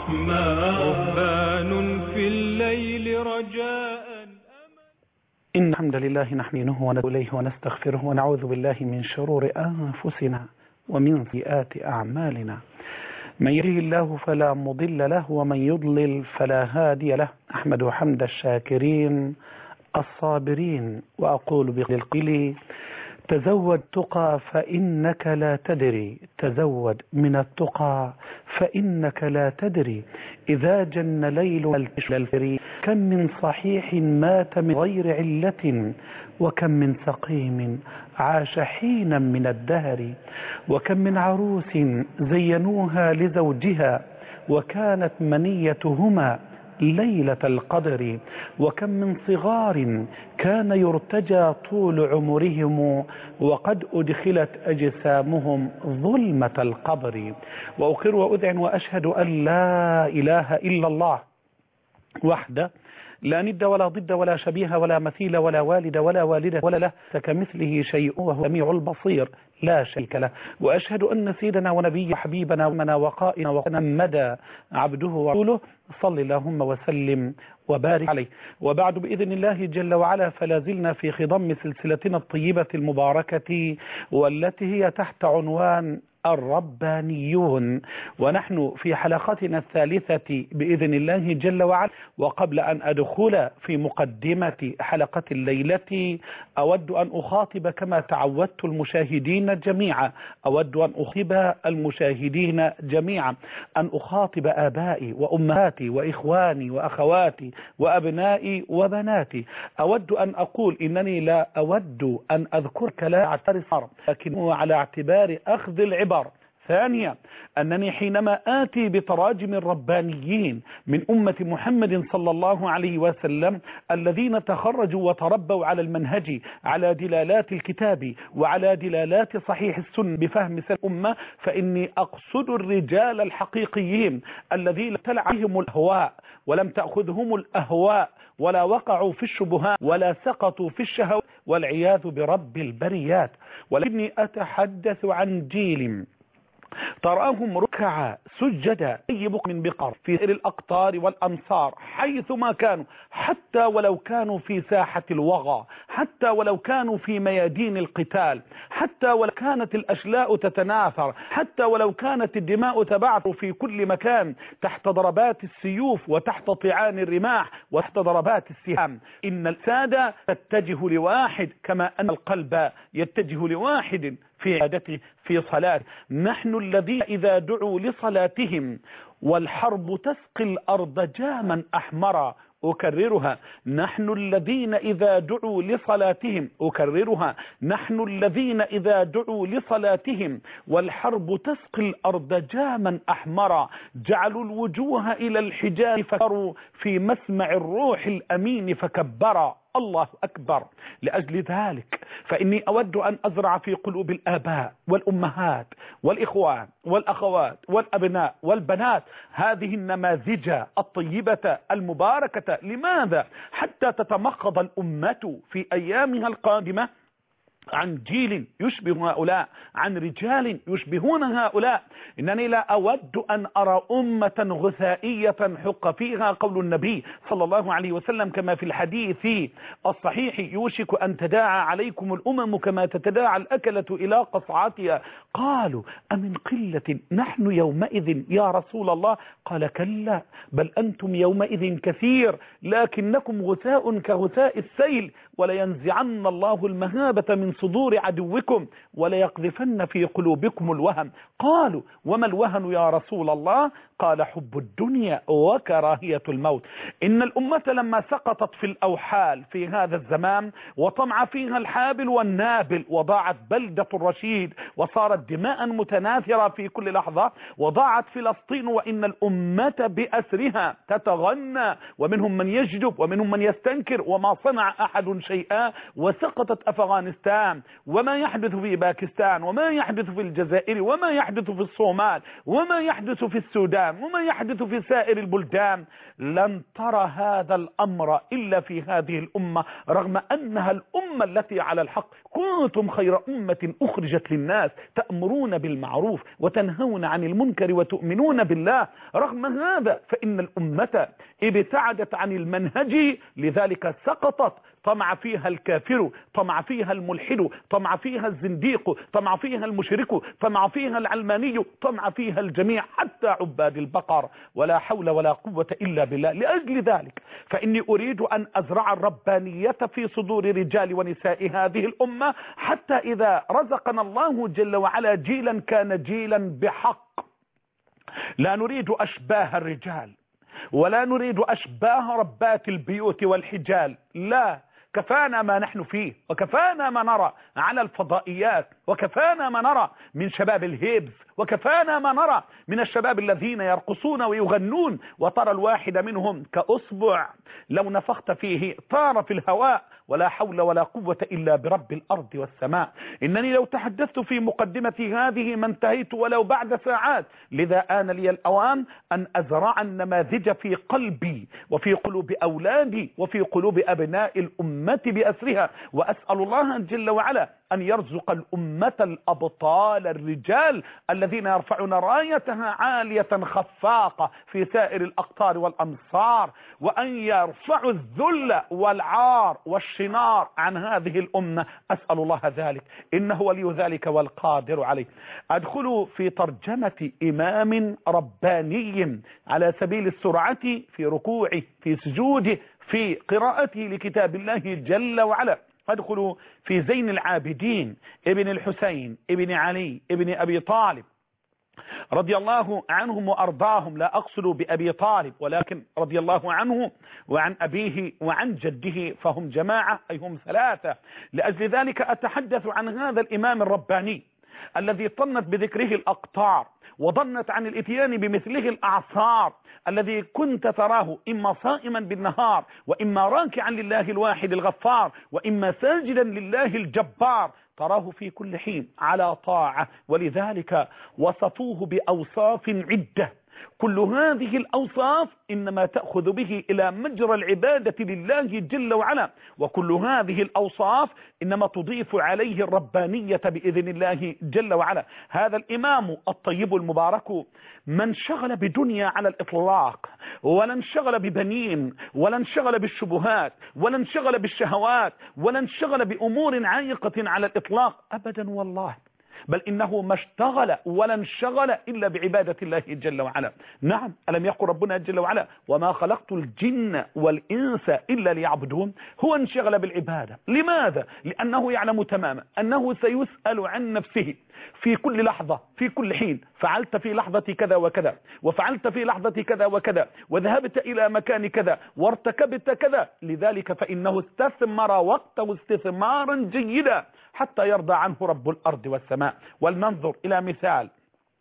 رهبان في الليل رجاء. إن الحمد لله نحمده ونتوب ونستغفره ونعوذ بالله من شرور أنفسنا ومن سيئات أعمالنا. من يهده الله فلا مضل له ومن يضلل فلا هادي له. أحمد حمد الشاكرين الصابرين وأقول بالقيل تزود تقى فإنك لا تدري، تزود من التقى فإنك لا تدري. إذا جن ليل الفري كم من صحيح مات من غير علة، وكم من سقيم عاش حينا من الدهر، وكم من عروس زينوها لزوجها وكانت منيتهما ليلة القدر، وكم من صغار كان يرتجى طول عمرهم وقد أدخلت أجسامهم ظلمة القبر. وأقر وأذعن وأشهد أن لا إله إلا الله وحده لا ند ولا ضد ولا شبيه ولا مثيل ولا والد ولا والدة ولا له كمثله شيء وهو السميع البصير لا شريك له. وأشهد أن سيدنا ونبي حبيبنا ومنا وقائنا ومدى عبده ورسوله صل اللهم وسلم وبارك عليه. وبعد بإذن الله جل وعلا فلا زلنا في خضم سلسلتنا الطيبة المباركة والتي هي تحت عنوان الربانيون، ونحن في حلقتنا الثالثة بإذن الله جل وعلا. وقبل أن أدخل في مقدمة حلقة الليلة أود أن أخاطب كما تعودت المشاهدين جميعا، أود أن أخاطب المشاهدين جميعا، أن أخاطب آبائي وأمهاتي وإخواني وأخواتي وأبنائي وبناتي. أود أن أقول إنني لا أود أن أذكر كلام اعتبار لكنه على اعتبار أخذ العبر. ثانيا أنني حينما آتي بتراجم الربانيين من أمة محمد صلى الله عليه وسلم الذين تخرجوا وتربوا على المنهج على دلالات الكتاب وعلى دلالات صحيح السنة بفهم سلف الأمة، فإني أقصد الرجال الحقيقيين الذين ابتلع عليهم الأهواء ولم تأخذهم الأهواء ولا وقعوا في الشبهات ولا سقطوا في الشهوات والعياذ برب البريات. ولكني أتحدث عن جيل تراهم ركعا سجدا يبق من بقر في سائر الأقطار والأمصار حيثما كانوا، حتى ولو كانوا في ساحة الوغى، حتى ولو كانوا في ميادين القتال، حتى ولو كانت الأشلاء تتناثر، حتى ولو كانت الدماء تبعثر في كل مكان تحت ضربات السيوف وتحت طعان الرماح وتحت ضربات السهام. إن السادة تتجه لواحد كما أن القلب يتجه لواحد في عادته في صلاة. نحن الذين إذا دعوا لصلاتهم والحرب تسقي الأرض جاما أحمرا، أكررها، نحن الذين إذا دعوا لصلاتهم، أكررها، نحن الذين إذا دعوا لصلاتهم والحرب تسقي الأرض جاما أحمرا جعلوا الوجوه إلى الحجاب فكروا في مسمع الروح الأمين فكبرا. الله أكبر. لأجل ذلك فإني أود أن أزرع في قلوب الآباء والأمهات والإخوان والأخوات والأبناء والبنات هذه النماذج الطيبة المباركة. لماذا؟ حتى تتمخض الأمة في أيامها القادمة عن جيل يشبه هؤلاء، عن رجال يشبهون هؤلاء. إنني لا أود أن أرى أمة غثائية حق فيها قول النبي صلى الله عليه وسلم كما في الحديث الصحيح يوشك أن تداعى عليكم الأمم كما تتداعى الأكلة إلى قصعاتها. قالوا أمن قلة نحن يومئذ يا رسول الله؟ قال كلا بل أنتم يومئذ كثير لكنكم غثاء كغثاء السيل ولينزعن الله المهابة من صدور عدوكم وليقذفن في قلوبكم الوهن. قالوا وما الوهن يا رسول الله؟ قال حب الدنيا وكراهية الموت. إن الأمة لما سقطت في الأوحال في هذا الزمان وطمع فيها الحابل والنابل وضاعت بلدة الرشيد وصارت دماء متناثرة في كل لحظة وضاعت فلسطين وإن الأمة بأسرها تتغنى ومنهم من يجدب ومنهم من يستنكر وما صنع أحد شيئا وسقطت أفغانستان وما يحدث في باكستان وما يحدث في الجزائر وما يحدث في الصومال وما يحدث في السودان وما يحدث في سائر البلدان. لن ترى هذا الأمر إلا في هذه الأمة رغم أنها الأمة التي على الحق. كنتم خير أمة أخرجت للناس تأمرون بالمعروف وتنهون عن المنكر وتؤمنون بالله. رغم هذا فإن الأمة ابتعدت عن المنهج، لذلك سقطت. طمع فيها الكافر، طمع فيها الملحد، طمع فيها الزنديق، طمع فيها المشرك، طمع فيها العلماني، طمع فيها الجميع حتى عباد البقر. ولا حول ولا قوة إلا بالله. لأجل ذلك فإني أريد أن أزرع الربانية في صدور رجال ونساء هذه الأمة، حتى إذا رزقنا الله جل وعلا جيلا كان جيلا بحق. لا نريد أشباه الرجال، ولا نريد أشباه ربات البيوت والحجال. لا، كفانا ما نحن فيه، وكفانا ما نرى على الفضائيات، وكفانا ما نرى من شباب الهيبز، وكفانا ما نرى من الشباب الذين يرقصون ويغنون، وترى الواحد منهم كأصبع لو نفخت فيه طار في الهواء. ولا حول ولا قوة إلا برب الأرض والسماء. إنني لو تحدثت في مقدمة هذه ما انتهيت ولو بعد ساعات، لذا آن لي الأوان أن أزرع النماذج في قلبي وفي قلوب أولادي وفي قلوب أبناء الأمة بأسرها. وأسأل الله جل وعلا أن يرزق الأمة الأبطال الرجال الذين يرفعون رايتها عالية خفاقة في سائر الأقطار والأمصار، وأن يرفعوا الذل والعار والشنار عن هذه الأمة. أسأل الله ذلك، إنه ولي ذلك والقادر عليه. أدخل في ترجمة إمام رباني على سبيل السرعة في ركوعه، في سجوده، في قراءته لكتاب الله جل وعلا. أدخل في زين العابدين ابن الحسين ابن علي ابن أبي طالب رضي الله عنهم وأرضاهم. لا أقصد بأبي طالب، ولكن رضي الله عنه وعن أبيه وعن جده، فهم جماعة، أي هم ثلاثة. لأجل ذلك أتحدث عن هذا الإمام الرباني الذي طنت بذكره الأقطار وضنت عن الاتيان بمثله الأعصار، الذي كنت تراه إما صائما بالنهار، وإما راكعا لله الواحد الغفار، وإما ساجدا لله الجبار. تراه في كل حين على طاعة، ولذلك وصفوه بأوصاف عدة. كل هذه الأوصاف إنما تأخذ به إلى مجرى العبادة لله جل وعلا، وكل هذه الأوصاف إنما تضيف عليه الربانية بإذن الله جل وعلا. هذا الإمام الطيب المبارك ما انشغل بدنيا على الإطلاق، ولا انشغل ببنين، ولا انشغل بالشبهات، ولا انشغل بالشهوات، ولا انشغل بأمور عائقة على الإطلاق أبدا والله، بل إنه ما اشتغل ولا انشغل إلا بعبادة الله جل وعلا. نعم، ألم يقل ربنا جل وعلا وما خلقت الجن والإنس إلا ليعبدون؟ هو انشغل بالعبادة. لماذا؟ لأنه يعلم تماما أنه سيسأل عن نفسه في كل لحظة، في كل حين. فعلت في لحظة كذا وكذا، وفعلت في لحظة كذا وكذا، وذهبت إلى مكان كذا، وارتكبت كذا. لذلك فإنه استثمر وقته استثمارا جيدا حتى يرضى عنه رب الأرض والسماء. ولننظر إلى مثال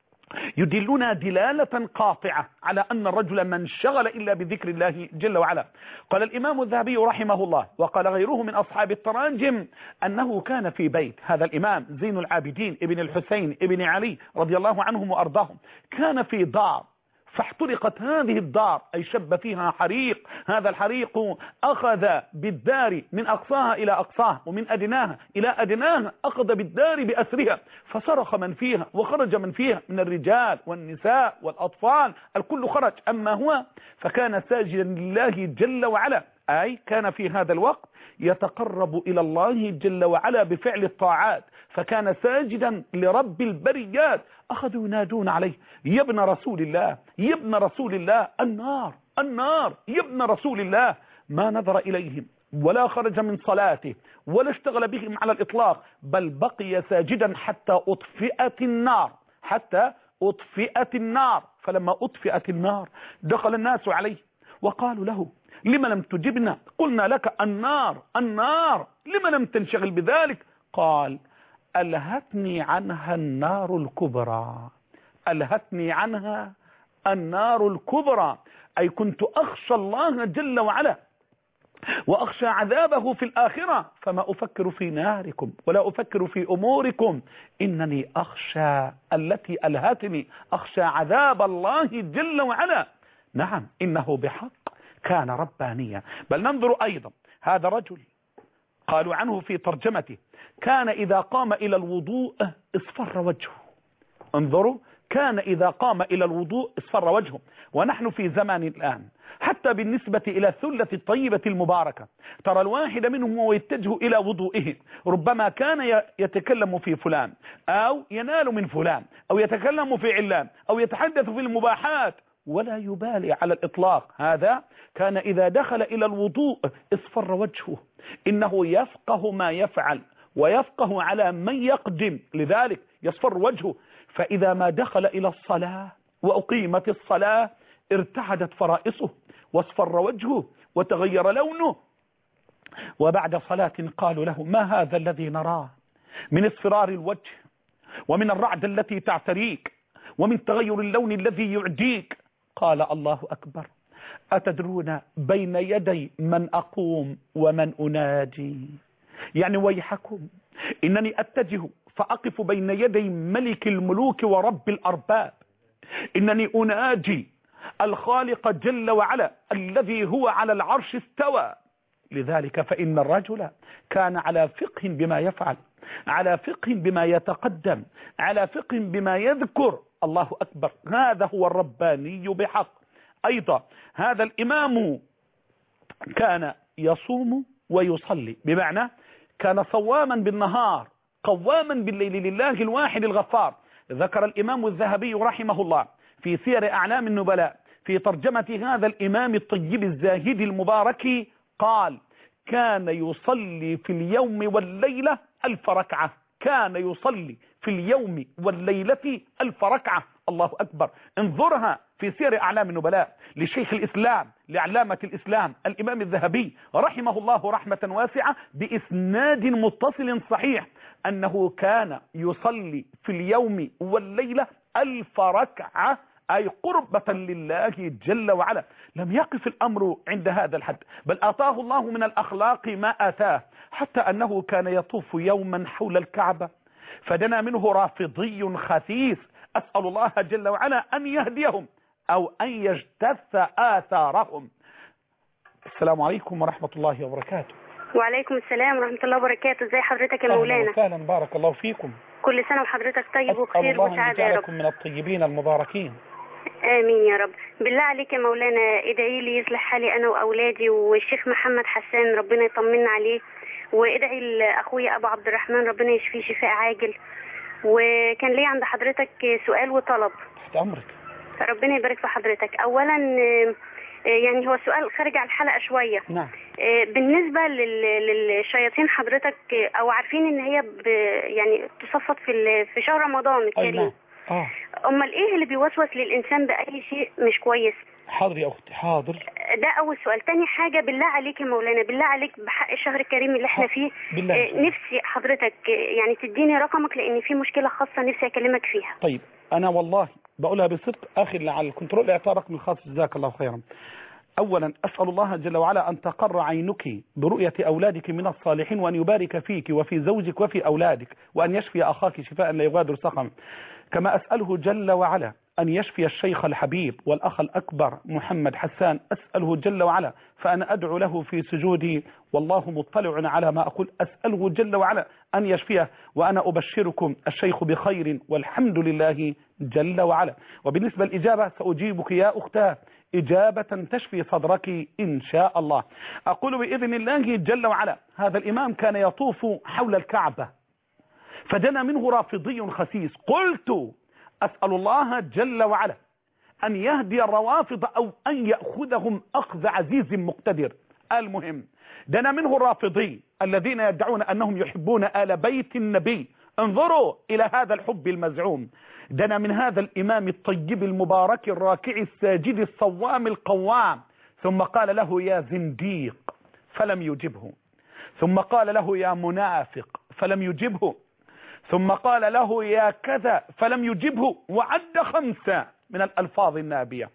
يدلنا دلالة قاطعة على أن الرجل ما انشغل إلا بذكر الله جل وعلا. قال الإمام الذهبي رحمه الله، وقال غيره من أصحاب التراجم، أنه كان في بيت هذا الإمام زين العابدين ابن الحسين ابن علي رضي الله عنهم وأرضاهم، كان في دار فاحترقت هذه الدار، أي شب فيها حريق. هذا الحريق أخذ بالدار من أقصاها إلى أقصاها، ومن أدناها إلى أدناها، أخذ بالدار بأسرها، فصرخ من فيها وخرج من فيها من الرجال والنساء والأطفال، الكل خرج. أما هو فكان ساجدا لله جل وعلا، أي كان في هذا الوقت يتقرب إلى الله جل وعلا بفعل الطاعات، فكان ساجدا لرب البريات. أخذوا ينادون عليه يا ابن رسول الله، يا ابن رسول الله، النار النار، يا ابن رسول الله. ما نظر إليهم ولا خرج من صلاته ولا اشتغل بهم على الإطلاق، بل بقي ساجدا حتى أطفئت النار، حتى أطفئت النار. فلما أطفئت النار دخل الناس عليه وقالوا له لما لم تجبنا؟ قلنا لك النار النار، لما لم تنشغل بذلك؟ قال ألهتني عنها النار الكبرى، ألهتني عنها النار الكبرى، أي كنت أخشى الله جل وعلا وأخشى عذابه في الآخرة، فما أفكر في ناركم ولا أفكر في أموركم، إنني أخشى التي ألهتني، أخشى عذاب الله جل وعلا. نعم، إنه بحق كان ربانيا. بل ننظر أيضا، هذا رجل قالوا عنه في ترجمته كان إذا قام إلى الوضوء اصفر وجهه. انظروا، كان إذا قام إلى الوضوء اصفر وجهه. ونحن في زمان الآن حتى بالنسبة إلى الثلة الطيبة المباركة ترى الواحد منهم وهو يتجه إلى وضوئه ربما كان يتكلم في فلان أو ينال من فلان أو يتكلم في علان أو يتحدث في المباحات ولا يبالي على الإطلاق. هذا كان إذا دخل إلى الوضوء اصفر وجهه، إنه يفقه ما يفعل ويفقه على من يقدم، لذلك يصفر وجهه. فإذا ما دخل إلى الصلاة وأقيمت الصلاة ارتعدت فرائصه واصفر وجهه وتغير لونه. وبعد صلاة قالوا له ما هذا الذي نراه من اصفرار الوجه ومن الرعد التي تعتريك ومن تغير اللون الذي يعديك؟ قال الله أكبر، أتدرون بين يدي من أقوم ومن أناجي؟ يعني ويحكم إنني أتجه فأقف بين يدي ملك الملوك ورب الأرباب، إنني أناجي الخالق جل وعلا الذي هو على العرش استوى. لذلك فإن الرجل كان على فقه بما يفعل، على فقه بما يتقدم، على فقه بما يذكر. الله أكبر، هذا هو الرباني بحق. أيضا هذا الإمام كان يصوم ويصلي، بمعنى كان صواما بالنهار قواما بالليل لله الواحد الغفار. ذكر الإمام الذهبي رحمه الله في سير أعلام النبلاء في ترجمة هذا الإمام الطيب الزاهد المبارك قال كان يصلي في اليوم والليلة 1000 ركعة، كان يصلي في اليوم والليلة 1000 ركعة. الله أكبر، انظرها في سير أعلام النبلاء لشيخ الإسلام لعلامة الإسلام الإمام الذهبي رحمه الله رحمة واسعة بإسناد متصل صحيح أنه كان يصلي في اليوم والليلة 1000 ركعة، أي قربة لله جل وعلا. لم يقف الأمر عند هذا الحد، بل آتاه الله من الأخلاق ما آتاه، حتى أنه كان يطوف يوما حول الكعبة فدنا منه رافضي خسيس، أسأل الله جل وعلا أن يهديهم أو أن يجتث آثارهم. السلام عليكم ورحمة الله وبركاته. وعليكم السلام ورحمة الله وبركاته. ازي حضرتك يا مولانا؟ أهلا وسهلا، بارك الله فيكم. كل سنة وحضرتك طيب وبخير وسعادة يا رب. من الطيبين المباركين. آمين يا رب. بالله عليك يا مولانا ادعي لي يصلح حالي أنا وأولادي والشيخ محمد حسان ربنا يطمنا عليه، وادعي لأخويا أبو عبد الرحمن ربنا يشفيه شفاء عاجل. وكان لي عند حضرتك سؤال وطلب. تحت أمرك. ربنا يبارك في حضرتك. أولا يعني هو سؤال خارج عن الحلقة شوية. نعم. بالنسبة للشياطين حضرتك او عارفين ان هي يعني تصفت في شهر رمضان الكريم. نعم. امال ايه اللي بيوسوس للانسان باي شيء مش كويس؟ حاضر يا اختي، حاضر. ده اول سؤال. تاني حاجة بالله عليك يا مولانا، بالله عليك بحق الشهر الكريم اللي احنا فيه نفسي حضرتك يعني تديني رقمك لان في مشكلة خاصة نفسي اكلمك فيها. طيب انا والله بقولها بصدق اخي اللي على الكنترول اعطى رقم الخاص، جزاك الله خيرا. أولا أسأل الله جل وعلا أن تقر عينك برؤية أولادك من الصالحين، وأن يبارك فيك وفي زوجك وفي أولادك، وأن يشفي أخاك شفاء لا يغادر سقما. كما أسأله جل وعلا أن يشفي الشيخ الحبيب والأخ الأكبر محمد حسان، أسأله جل وعلا فأنا أدعو له في سجودي والله مطلع على ما أقول، أسأله جل وعلا أن يشفيه، وأنا أبشركم الشيخ بخير والحمد لله جل وعلا. وبالنسبة للإجابة سأجيبك يا أختاه إجابة تشفي صدرك إن شاء الله. أقول بإذن الله جل وعلا هذا الإمام كان يطوف حول الكعبة فدنا منه رافضي خسيس، قلت أسأل الله جل وعلا أن يهدي الروافض أو أن يأخذهم أخذ عزيز مقتدر. المهم دنا منه الرافضي الذين يدعون أنهم يحبون آل بيت النبي، انظروا إلى هذا الحب المزعوم. دنا من هذا الإمام الطيب المبارك الراكع الساجد الصوام القوام، ثم قال له يا زنديق فلم يجبه، ثم قال له يا منافق فلم يجبه، ثم قال له يا كذا فلم يجبه، وعد 5 من الألفاظ النابية.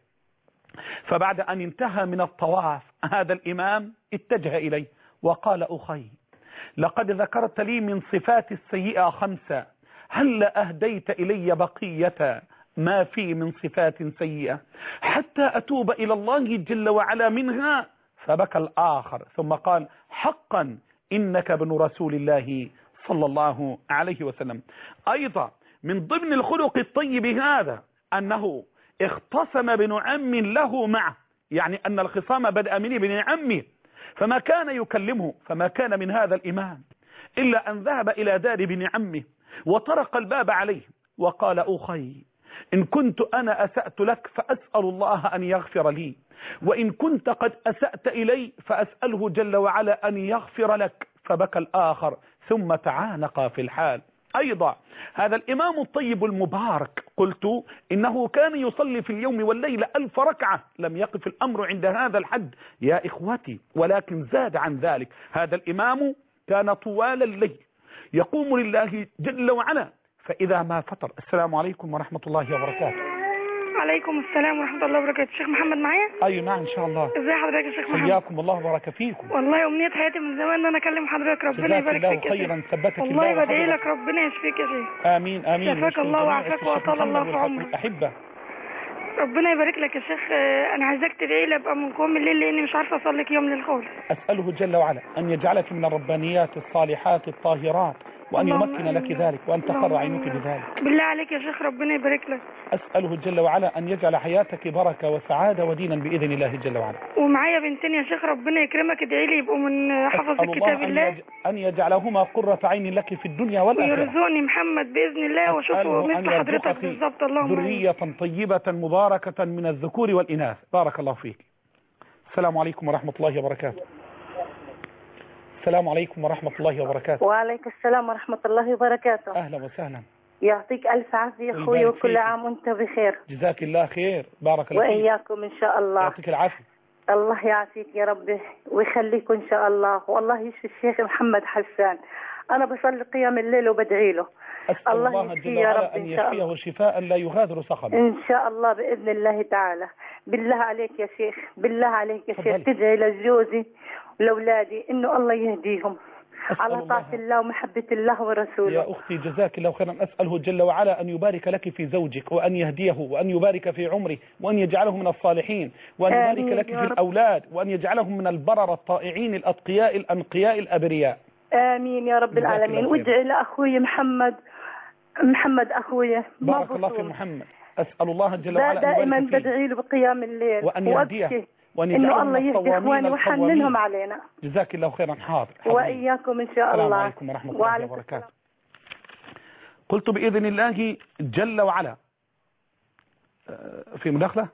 فبعد أن انتهى من الطواف هذا الإمام اتجه إليه وقال أخي لقد ذكرت لي من صفات السيئة 5، هل أهديت إلي بقية ما في من صفات سيئة حتى أتوب إلى الله جل وعلا منها؟ فبكى الآخر ثم قال حقا إنك ابن رسول الله صلى الله عليه وسلم. أيضا من ضمن الخلق الطيب هذا أنه اختصم بن عم له معه، يعني أن الخصام بدأ من ابن عمه، فما كان يكلمه، فما كان من هذا الإمام إلا أن ذهب إلى دار ابن عمه وطرق الباب عليه وقال: أخي، إن كنت أنا أسأت لك فأسأل الله أن يغفر لي، وإن كنت قد أسأت إلي فأسأله جل وعلا أن يغفر لك. فبكى الآخر ثم تعانق في الحال. أيضا هذا الإمام الطيب المبارك قلت إنه كان يصلي في اليوم والليلة 1000 ركعة. لم يقف الأمر عند هذا الحد يا إخوتي، ولكن زاد عن ذلك. هذا الإمام كان طوال الليل يقوم لله جل وعلا، فإذا ما فطر. السلام عليكم ورحمة الله وبركاته. عليكم السلام ورحمة الله وبركاته. الشيخ محمد معايا؟ أيوة نعم إن شاء الله. ازي حضرتك يا شيخ محمد؟ حياكم الله وبارك فيكم. والله أمنية حياتي من زمان إن أنا أكلم حضرتك. ربنا يبارك فيك يا خيرا، شيخ. ثبتك والله الله بدعي لك ربنا يشفيك يا شيخ. آمين آمين. شفاك الله وعافاك وأطال الله في عمرك. أحبه. ربنا يبارك لك يا شيخ. أنا عايزاك تدعي لي أبقى من قوم الليل، لأني مش عارفة أصلي يوم للخالص. أسأله جل وعلا أن يجعلك من الربانيات الصالحات الطاهرات، وأن يمكن لك ذلك، وأن تقر عينك بذلك. بالله عليك يا شيخ ربنا يبارك لك. أسأله جل وعلا أن يجعل حياتك بركة وسعادة ودينا بإذن الله جل وعلا. ومعايا بنتين يا شيخ ربنا يكرمك ادعي لي يبقوا من حفظ كتاب الله، أن يجعلهما قرة عين لك في الدنيا والآخرة. ويرزقني محمد بإذن الله واشوفه مثل حضرتك بالظبط. اللهم ذرية طيبة مباركة من الذكور والإناث. بارك الله فيك. السلام عليكم ورحمة الله وبركاته. السلام عليكم ورحمة الله وبركاته. وعليكم السلام ورحمة الله وبركاته. أهلا وسهلا. يعطيك ألف عافية أخوي، وكل عام وأنت بخير. جزاك الله خير. بارك الله فيك. وإياكم إن شاء الله. يعطيك العافية. الله يعافيك يا رب ويخليكم إن شاء الله. والله يشفي الشيخ محمد حسان. أنا بصلي قيام الليل وبدعي له. أسأل الله جل وعلا أن يشفيه شفاء لا يغادر سقما إن شاء الله بإذن الله تعالى. بالله عليك يا شيخ، بالله عليك يا شيخ تدعي لجوزي ولأولادي إنه الله يهديهم على طاعة الله ومحبة الله ورسوله. يا أختي جزاك الله خيرا. أسأله جل وعلا أن يبارك لك في زوجك، وأن يهديه، وأن يبارك في عمره، وأن يجعله من الصالحين، وأن يبارك لك في الأولاد، وأن يجعلهم من البرر الطائعين الأتقياء الأنقياء الأبرياء. آمين يا رب العالمين. وادعي لأخوي محمد أخوي. بارك الله في محمد. أسأل الله جل وعلا دائما بدعي له بقيام الليل وأن يهديه، وأن إنه الله يهدي إخواني ويحننهم علينا. جزاك الله خيرا. حاضر. وإياكم إن شاء الله. السلام عليكم ورحمة الله وبركاته. قلت بإذن الله جل وعلا. في مداخلة.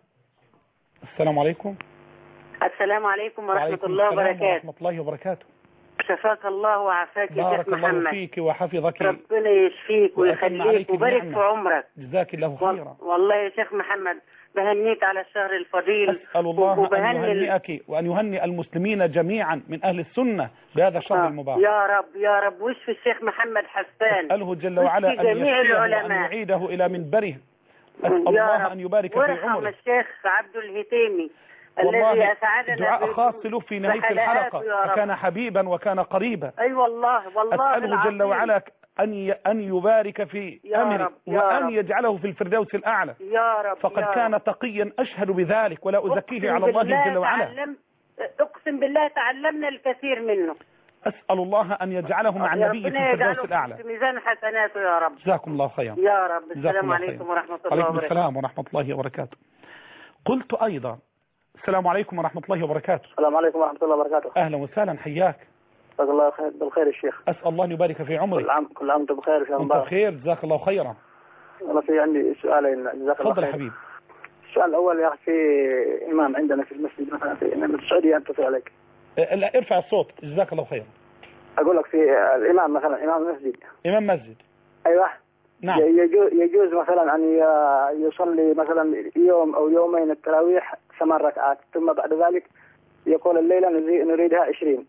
السلام عليكم. السلام عليكم ورحمة الله وبركاته. ورحمة الله وبركاته. شفاك الله وعافاك يا شيخ محمد. بارك الله فيك وحفظك. ربنا يشفيك ويخليك وبارك في عمرك. جزاك الله خيرا. والله يا شيخ محمد بهنيك على الشهر الفضيل. أسأل الله أن يهنئك وأن يهنئ المسلمين جميعا من أهل السنة بهذا الشهر المبارك. يا رب يا رب. واشفي الشيخ محمد حسان. أسأله جل وعلا أن يشفيه وأن يعيده إلى منبره. أسأل الله أن يبارك في عمره. وارحم الشيخ عبد الهتيمي الذي أسعدنا دعاء خاص له في نهاية الحلقة، وكان حبيبا وكان قريبا. أي والله أسأله جل وعلا أن يبارك في أمره، وأن يجعله في الفردوس الأعلى. يا رب. فقد كان تقيا أشهد بذلك ولا أزكيه على الله جل وعلا. أقسم بالله تعلمنا الكثير منه. أسأل الله أن يجعله مع النبي في الفردوس الأعلى. في ميزان حسناته يا رب. جزاكم الله خيرا. يا رب. السلام عليكم ورحمة الله وبركاته. عليكم السلام ورحمة الله وبركاته. قلت أيضا السلام عليكم ورحمة الله وبركاته. السلام عليكم ورحمة الله وبركاته. أهلا وسهلا. حياك. جزاك الله بالخير الشيخ. أسأل الله أن يبارك في عمرك. كل عام وأنت بخير. وأنت بخير. جزاك الله خيرا. أنا في عندي سؤالين. جزاك الله خير. تفضل يا حبيبي. السؤال الأول يا أخي، في إمام عندنا في المسجد مثلا في السعودية أتصل عليك. لا ارفع الصوت. جزاك الله خيرا. أقول لك في الإمام مثلا إمام المسجد. إمام مسجد. أيوه. نعم. يجوز مثلا أن يصلي مثلا يوم أو يومين التراويح 8 ركعات، ثم بعد ذلك يقول الليلة نريدها 20،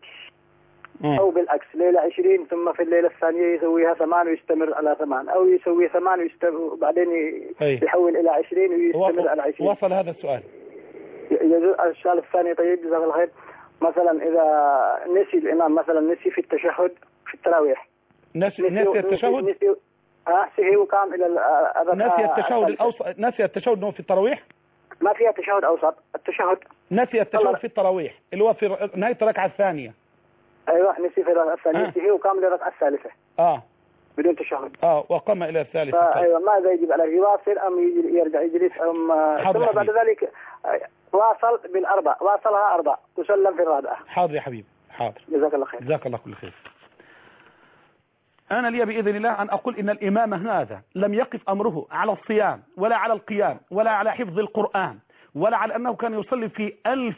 أو بالعكس ليلة 20 ثم في الليلة الثانية يسويها 8 ويستمر على 8، أو يسوي 8 وبعدين يحول إلى 20 ويستمر على 20. وصل هذا السؤال. يجوز. السؤال الثاني طيب جزاك الله خير، مثلا إذا نسي الإمام مثلا نسي في التشهد في التراويح. نسي التشهد؟ سهي وقام إلى نسي التشهد الأوسط. نسي التشهد في التراويح؟ ما فيها تشهد أوسط. التشهد نسي التشهد في التراويح اللي هو في نهاية الركعة الثانية. ايوه نسي في الركعه الثانيه وكامل الركعه الثالثه بدون تشهد. وقام الى الثالثه. ايوه ماذا يجب عليه؟ يواصل ام يرجع يجلس ام ثم بعد ذلك واصل بالاربع، واصلها اربع تسلم في الرابعه. حاضر يا حبيبي حاضر. جزاك الله خير. جزاك الله كل خير. أنا لي بإذن الله أن أقول إن الإمام هذا لم يقف أمره على الصيام ولا على القيام ولا على حفظ القرآن ولا على أنه كان يصلي في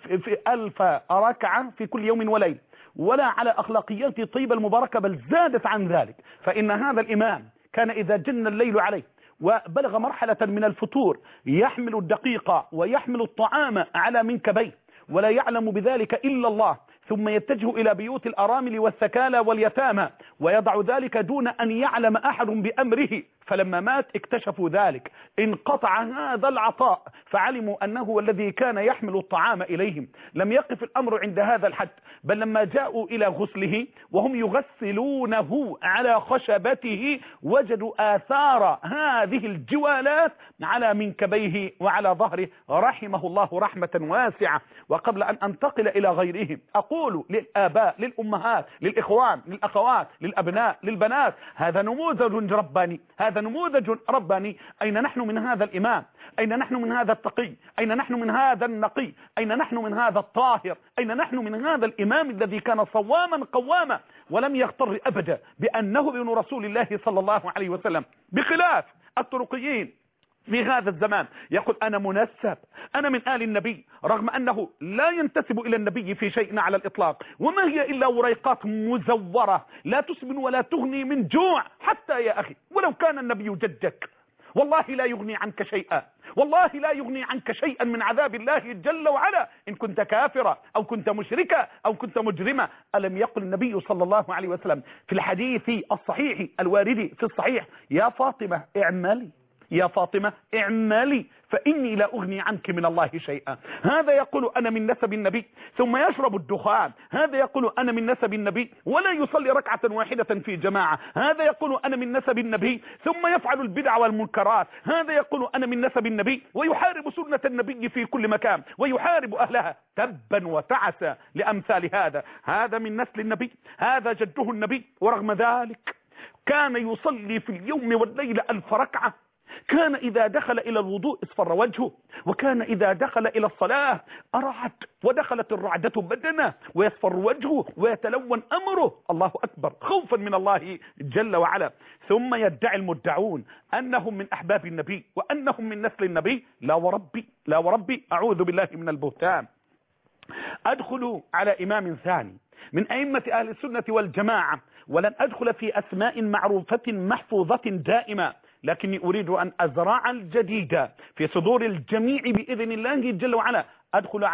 ألف ركعة في كل يوم وليل ولا على أخلاقيات طيبة المباركة، بل زادت عن ذلك. فإن هذا الإمام كان إذا جن الليل عليه وبلغ مرحلة من الفتور يحمل الدقيق ويحمل الطعام على منكبيه ولا يعلم بذلك إلا الله، ثم يتجه إلى بيوت الأرامل والثكالى واليتامى ويضع ذلك دون أن يعلم أحد بأمره. فلما مات اكتشفوا ذلك، انقطع هذا العطاء فعلموا أنه هو الذي كان يحمل الطعام إليهم. لم يقف الأمر عند هذا الحد، بل لما جاءوا إلى غسله وهم يغسلونه على خشبته وجدوا آثار هذه الجوالات على منكبيه وعلى ظهره رحمه الله رحمة واسعة. وقبل أن أنتقل إلى غيرهم أقول للآباء للأمهات للإخوان للأخوات للأبناء للبنات، هذا نموذج رباني، هذا نموذج رباني. أين نحن من هذا الإمام؟ أين نحن من هذا التقي؟ أين نحن من هذا النقي؟ أين نحن من هذا الطاهر؟ أين نحن من هذا الإمام الذي كان صواما قواما ولم يغتر أبدا بأنه ابن رسول الله صلى الله عليه وسلم، بخلاف الطرقيين في هذا الزمان يقول أنا منسب، أنا من آل النبي، رغم أنه لا ينتسب إلى النبي في شيء على الإطلاق. وما هي إلا وريقات مزورة لا تسمن ولا تغني من جوع. حتى يا أخي ولو كان النبي جدك والله لا يغني عنك شيئا، والله لا يغني عنك شيئا من عذاب الله جل وعلا إن كنت كافرا أو كنت مشركا أو كنت مجرما. ألم يقل النبي صلى الله عليه وسلم في الحديث الصحيح الوارد في الصحيح يا فاطمة اعملي، يا فاطمة اعملي فإني لا أغني عنك من الله شيئا. هذا يقول أنا من نسب النبي ثم يشرب الدخان، هذا يقول أنا من نسب النبي ولا يصلي ركعة واحدة في جماعة، هذا يقول أنا من نسب النبي ثم يفعل البدع والمنكرات، هذا يقول أنا من نسب النبي ويحارب سنة النبي في كل مكان ويحارب أهلها. تبا وتعسى لأمثال هذا من نسل النبي، هذا جده النبي، ورغم ذلك كان يصلي في اليوم والليل 1000 ركعة. كان إذا دخل إلى الوضوء اصفر وجهه، وكان إذا دخل إلى الصلاة أرعت ودخلت الرعدة بدنه ويصفر وجهه ويتلون أمره، الله أكبر، خوفا من الله جل وعلا. ثم يدعي المدعون أنهم من أحباب النبي وأنهم من نسل النبي. لا وربي لا وربي أعوذ بالله من البهتان. أدخل على إمام ثاني من أئمة أهل السنة والجماعة، ولن أدخل في أسماء معروفة محفوظة دائمة، لكني أريد أن أزرع الجديد في صدور الجميع بإذن الله جل وعلا. أدخل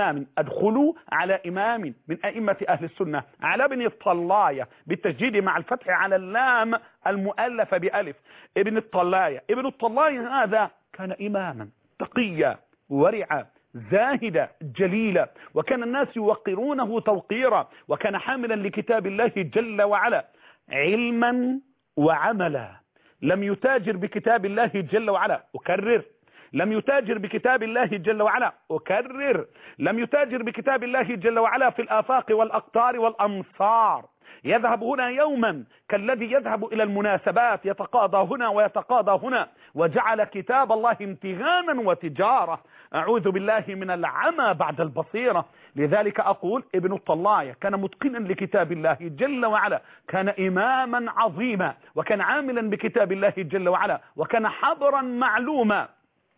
على إمام من أئمة أهل السنة، على ابن الطلاية بالتجديد مع الفتح على اللام المؤلفة بألف. ابن الطلاية هذا كان إماما تقيا ورعا زاهدا جليلا، وكان الناس يوقرونه توقيرا، وكان حاملا لكتاب الله جل وعلا علما وعملا. لم يتاجر بكتاب الله جل وعلا، أكرر، لم يتاجر بكتاب الله جل وعلا، أكرر، لم يتاجر بكتاب الله جل وعلا في الآفاق والأقطار والأمصار. يذهب هنا يوما كالذي يذهب إلى المناسبات، يتقاضى هنا ويتقاضى هنا، وجعل كتاب الله امتهانا وتجارة. أعوذ بالله من العمى بعد البصيرة. لذلك أقول ابن الطلاية كان متقنا لكتاب الله جل وعلا، كان إماما عظيما، وكان عاملا بكتاب الله جل وعلا، وكان حبرا معلوما.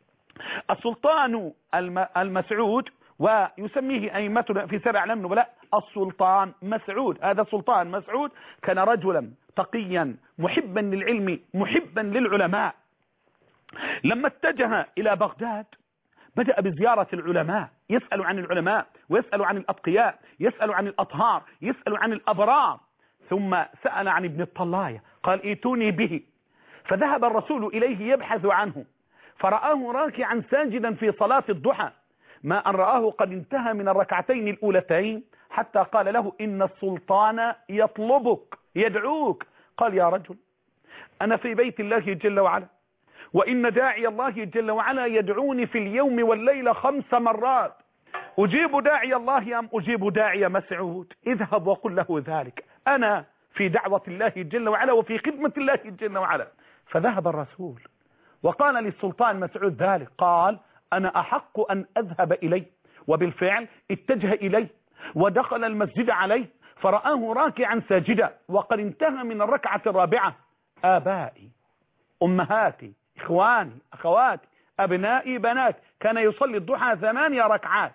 السلطان المسعود، ويسميه أئمتنا في سير أعلام النبلاء السلطان مسعود. هذا السلطان مسعود كان رجلا تقيا محبا للعلم محبا للعلماء. لما اتجه إلى بغداد بدأ بزيارة العلماء، يسأل عن العلماء ويسأل عن الأتقياء، يسأل عن الأطهار، يسأل عن الأبرار. ثم سأل عن ابن الطلاية، قال ائتوني به. فذهب الرسول إليه يبحث عنه، فرآه راكعا ساجدا في صلاة الضحى، ما أن رآه قد انتهى من الركعتين الأولتين، حتى قال له إن السلطان يطلبك يدعوك. قال يا رجل أنا في بيت الله جل وعلا، وإن داعي الله جل وعلا يدعوني في اليوم والليلة 5 مرات، أجيب داعي الله أم أجيب داعي مسعود؟ اذهب وقل له ذلك، أنا في دعوة الله جل وعلا وفي خدمة الله جل وعلا. فذهب الرسول وقال للسلطان مسعود ذلك، قال أنا أحق أن أذهب إليه. وبالفعل اتجه إليه ودخل المسجد عليه فرآه راكعا ساجدا وقد انتهى من الركعة الرابعة. آبائي، أمهاتي، إخواني، أخواتي، أبنائي، بنات، كان يصلي الضحى 8 ركعات.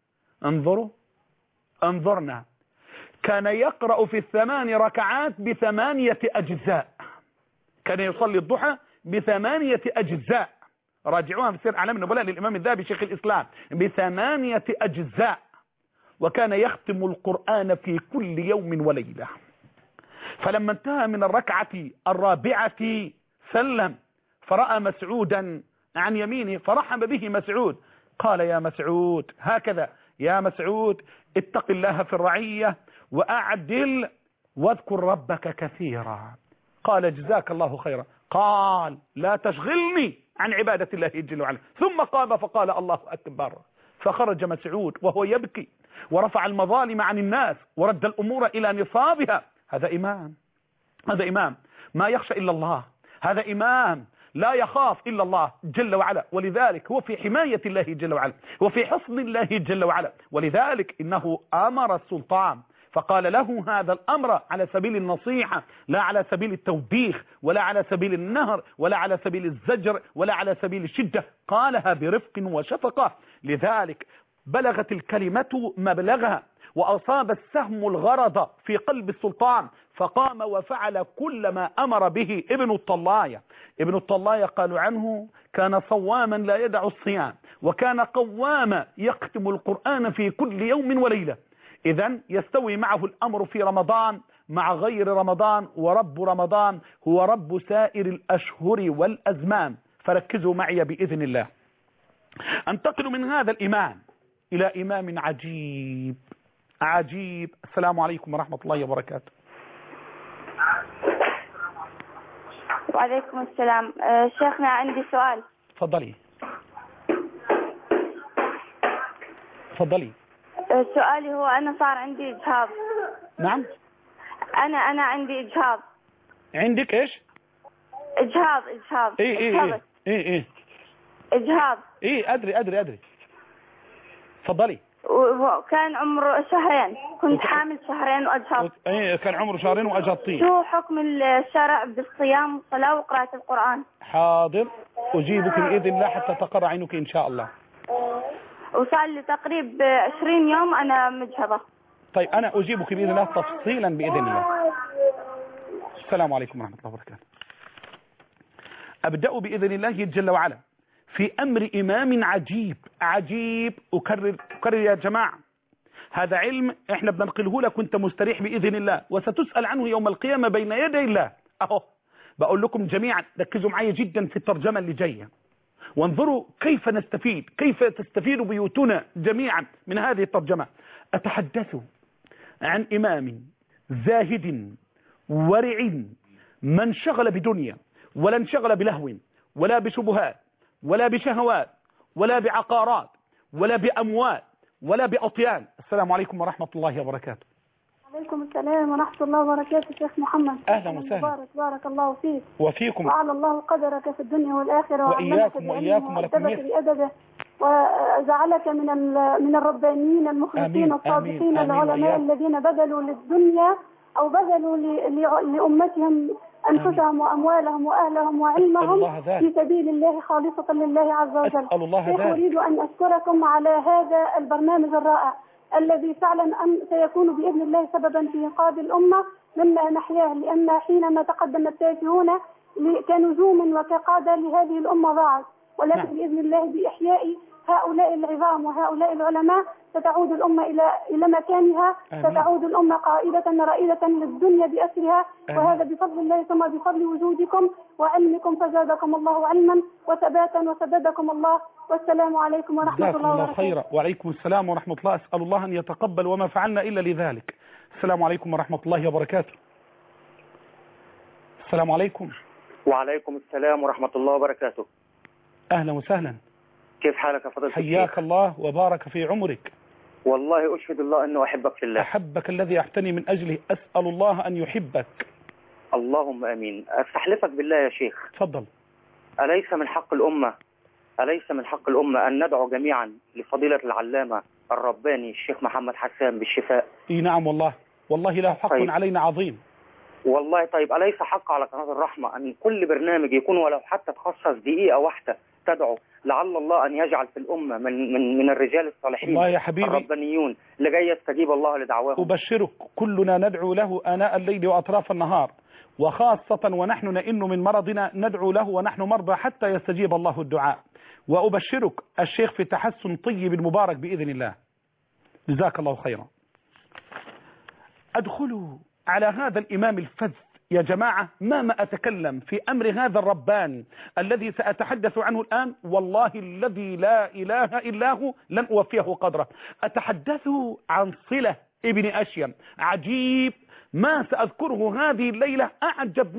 انظرنا، كان يقرأ في 8 ركعات ب8 أجزاء. كان يصلي الضحى ب8 أجزاء. راجعوها في سير أعلام النبلاء للإمام الذهبي شيخ الإسلام، ب8 أجزاء. وكان يختم القرآن في كل يوم وليلة. فلما انتهى من الركعة الرابعة سلم فرأى مسعودا عن يمينه فرحب به مسعود. قال يا مسعود هكذا، يا مسعود اتق الله في الرعية وأعدل واذكر ربك كثيرا. قال جزاك الله خيرا. قال لا تشغلني عن عبادة الله جل وعلا. ثم قام فقال الله أكبر. فخرج مسعود وهو يبكي ورفع المظالم عن الناس ورد الأمور إلى نصابها. هذا إمام ما يخشى إلا الله، هذا إمام لا يخاف إلا الله جل وعلا. ولذلك هو في حماية الله جل وعلا وفي حصن الله جل وعلا. ولذلك إنه أمر السلطان فقال له هذا الأمر على سبيل النصيحة، لا على سبيل التوبيخ ولا على سبيل النهر ولا على سبيل الزجر ولا على سبيل الشدة، قالها برفق وشفقة. لذلك بلغت الكلمة مبلغها وأصاب السهم الغرض في قلب السلطان، فقام وفعل كل ما أمر به ابن الطلاية. ابن الطلاية قالوا عنه كان صواما لا يدع الصيام، وكان قواما يختم القرآن في كل يوم وليلة. إذن يستوي معه الأمر في رمضان مع غير رمضان، ورب رمضان هو رب سائر الأشهر والأزمان. فركزوا معي بإذن الله. أنتقل من هذا الإمام إلى إمام عجيب. السلام عليكم ورحمة الله وبركاته. وعليكم السلام. شيخنا عندي سؤال. تفضلي. سؤالي هو أنا صار عندي إجهاض. نعم. أنا عندي إجهاض. عندك إيش؟ إجهاض. إيه. إجهاض. إيه أدري. تفضلي. وكان عمره 2 شهر، كنت حامل 2 شهر وأجهض. إيه كان عمره 2 شهر وأجهضتي. شو حكم الشرع بالصيام والصلاة وقراءة القرآن؟ حاضر أجيبك بإذن الله حتى تقر عينك إن شاء الله. وصار لي تقريبا 20 يوم أنا مجهضة. طيب أنا أجيبك بإذن الله تفصيلا بإذن الله. السلام عليكم ورحمة الله وبركاته. أبدأ بإذن الله جل وعلا في أمر إمام عجيب. أكرر يا جماعة، هذا علم إحنا بننقله لك وانت مستريح بإذن الله، وستسأل عنه يوم القيامة بين يدي الله. أهو بقول لكم جميعا ركزوا معي جدا في الترجمة اللي جاية، وانظروا كيف نستفيد، كيف تستفيد بيوتنا جميعا من هذه الترجمة. أتحدث عن إمام زاهد ورع ما انشغل بدنيا ولا انشغل بلهو ولا بشبهات ولا بشهوات ولا بعقارات ولا بأموال ولا بأطيان. السلام عليكم ورحمة الله وبركاته. عليكم السلام ورحمة الله وبركاته. شيخ محمد أهلا وسهلا. بارك الله فيك وفيكم. وعلى الله قدرك في الدنيا والآخرة، وإياكم ولكم بأدبه وجعلك من الربانيين المخلصين الصادقين العلماء الذين بذلوا للدنيا أو بذلوا لأمتهم أنفسهم وأموالهم وأهلهم وعلمهم في سبيل الله خالصة لله عز وجل. أريد أن أشكركم على هذا البرنامج الرائع الذي فعلا سيكون بإذن الله سببا في إنقاذ الأمة مما نحياه، لأن حينما تقدم التافهون كنجوم وكقادة لهذه الأمة ضاعت، ولكن بإذن الله بإحياء هؤلاء العظام وهؤلاء العلماء ستعود الأمة إلى مكانها. ستعود الأمة قائدة رائدة للدنيا بأسرها، وهذا بفضل الله ثم بفضل وجودكم وعلمكم، فزادكم الله علما وثباتا وسددكم الله. والسلام عليكم ورحمة الله وبركاته. خيرا. وعليكم السلام ورحمة الله. أسأل الله أن يتقبل وما فعلنا إلا لذلك. السلام عليكم ورحمة الله وبركاته. السلام عليكم. وعليكم السلام ورحمة الله وبركاته. أهلا وسهلا. كيف حالك يا فضيلة الشيخ؟ حياك الله وبارك في عمرك. والله أشهد الله أنه أحبك في الله. أحبك الذي أحتني من أجله، أسأل الله أن يحبك. اللهم أمين. أستحلفك بالله يا شيخ. تفضل. أليس من حق الأمة أن ندعو جميعا لفضيلة العلامة الرباني الشيخ محمد حسان بالشفاء؟ إيه نعم والله له حق طيب. علينا عظيم والله. طيب أليس حق على قناة الرحمة أن كل برنامج يكون ولو حتى تخصص دقيقة واحدة تدعو لعل الله أن يجعل في الأمة من الرجال الصالحين الله يا حبيبي الربانيون لكي يستجيب الله لدعواهم. أبشرك كلنا ندعو له آناء الليل وأطراف النهار، وخاصة ونحن نئن من مرضنا ندعو له ونحن مرضى حتى يستجيب الله الدعاء. وأبشرك الشيخ في تحسن طيب مبارك بإذن الله. جزاك الله خيرا. أدخلوا على هذا الإمام الفذ يا جماعة. ما أتكلم في أمر هذا الرباني الذي سأتحدث عنه الآن، والله الذي لا إله إلا هو لن أوفيه قدره. أتحدث عن صلة ابن أشيم. عجيب ما سأذكره هذه الليلة، أعجب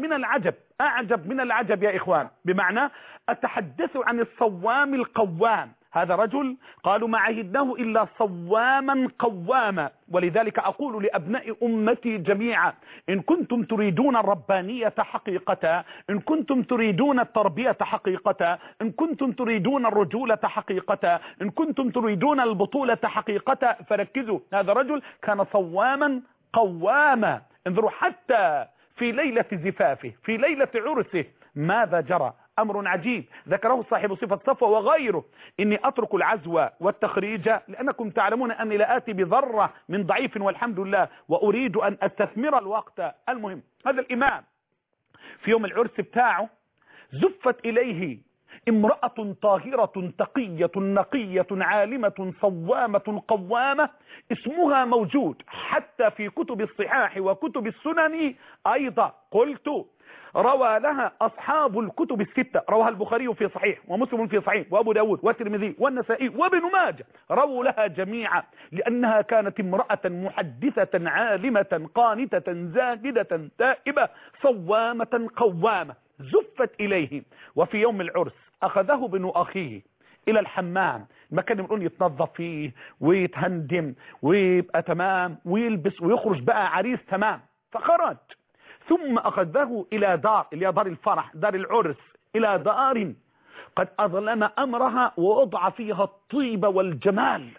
من العجب يا إخوان. بمعنى أتحدث عن الصوام القوام. هذا رجل قالوا ما عهدناه إلا صواما قواما. ولذلك أقول لأبناء أمتي جميعا، إن كنتم تريدون الربانية حقيقة، إن كنتم تريدون التربية حقيقة، إن كنتم تريدون الرجولة حقيقة، إن كنتم تريدون البطولة حقيقة، فركزوا. هذا رجل كان صواما قواما. انظروا حتى في ليلة زفافه، في ليلة عرسه، ماذا جرى؟ أمر عجيب ذكره صاحب صفة صفوة وغيره. إني أترك العزو والتخريج لأنكم تعلمون أني لا آتي بذرة من ضعيف والحمد لله، وأريد أن أستثمر الوقت. المهم هذا الإمام في يوم العرس بتاعه زفت إليه امرأة طاهرة تقية نقية عالمة صوامة قوامة، اسمها موجود حتى في كتب الصحاح وكتب السنن أيضا. قلت روى لها أصحاب الكتب الستة، رواها البخاري في صحيح، ومسلم في صحيح، وأبو داود والترمذي والنسائي وابن ماجه، رووا لها جميعا، لأنها كانت امرأة محدثة عالمة قانتة زاهدة تائبة صوامة قوامة. زفت إليه وفي يوم العرس أخذه ابن أخيه إلى الحمام، مكان يقولون يتنظف فيه ويتهندم ويبقى تمام ويلبس ويخرج بقى عريس تمام. فخرج ثم أخذه إلى دار، اللي هي دار الفرح، دار العرس، إلى دار قد أظلم أمرها ووضع فيها الطيب والجمال.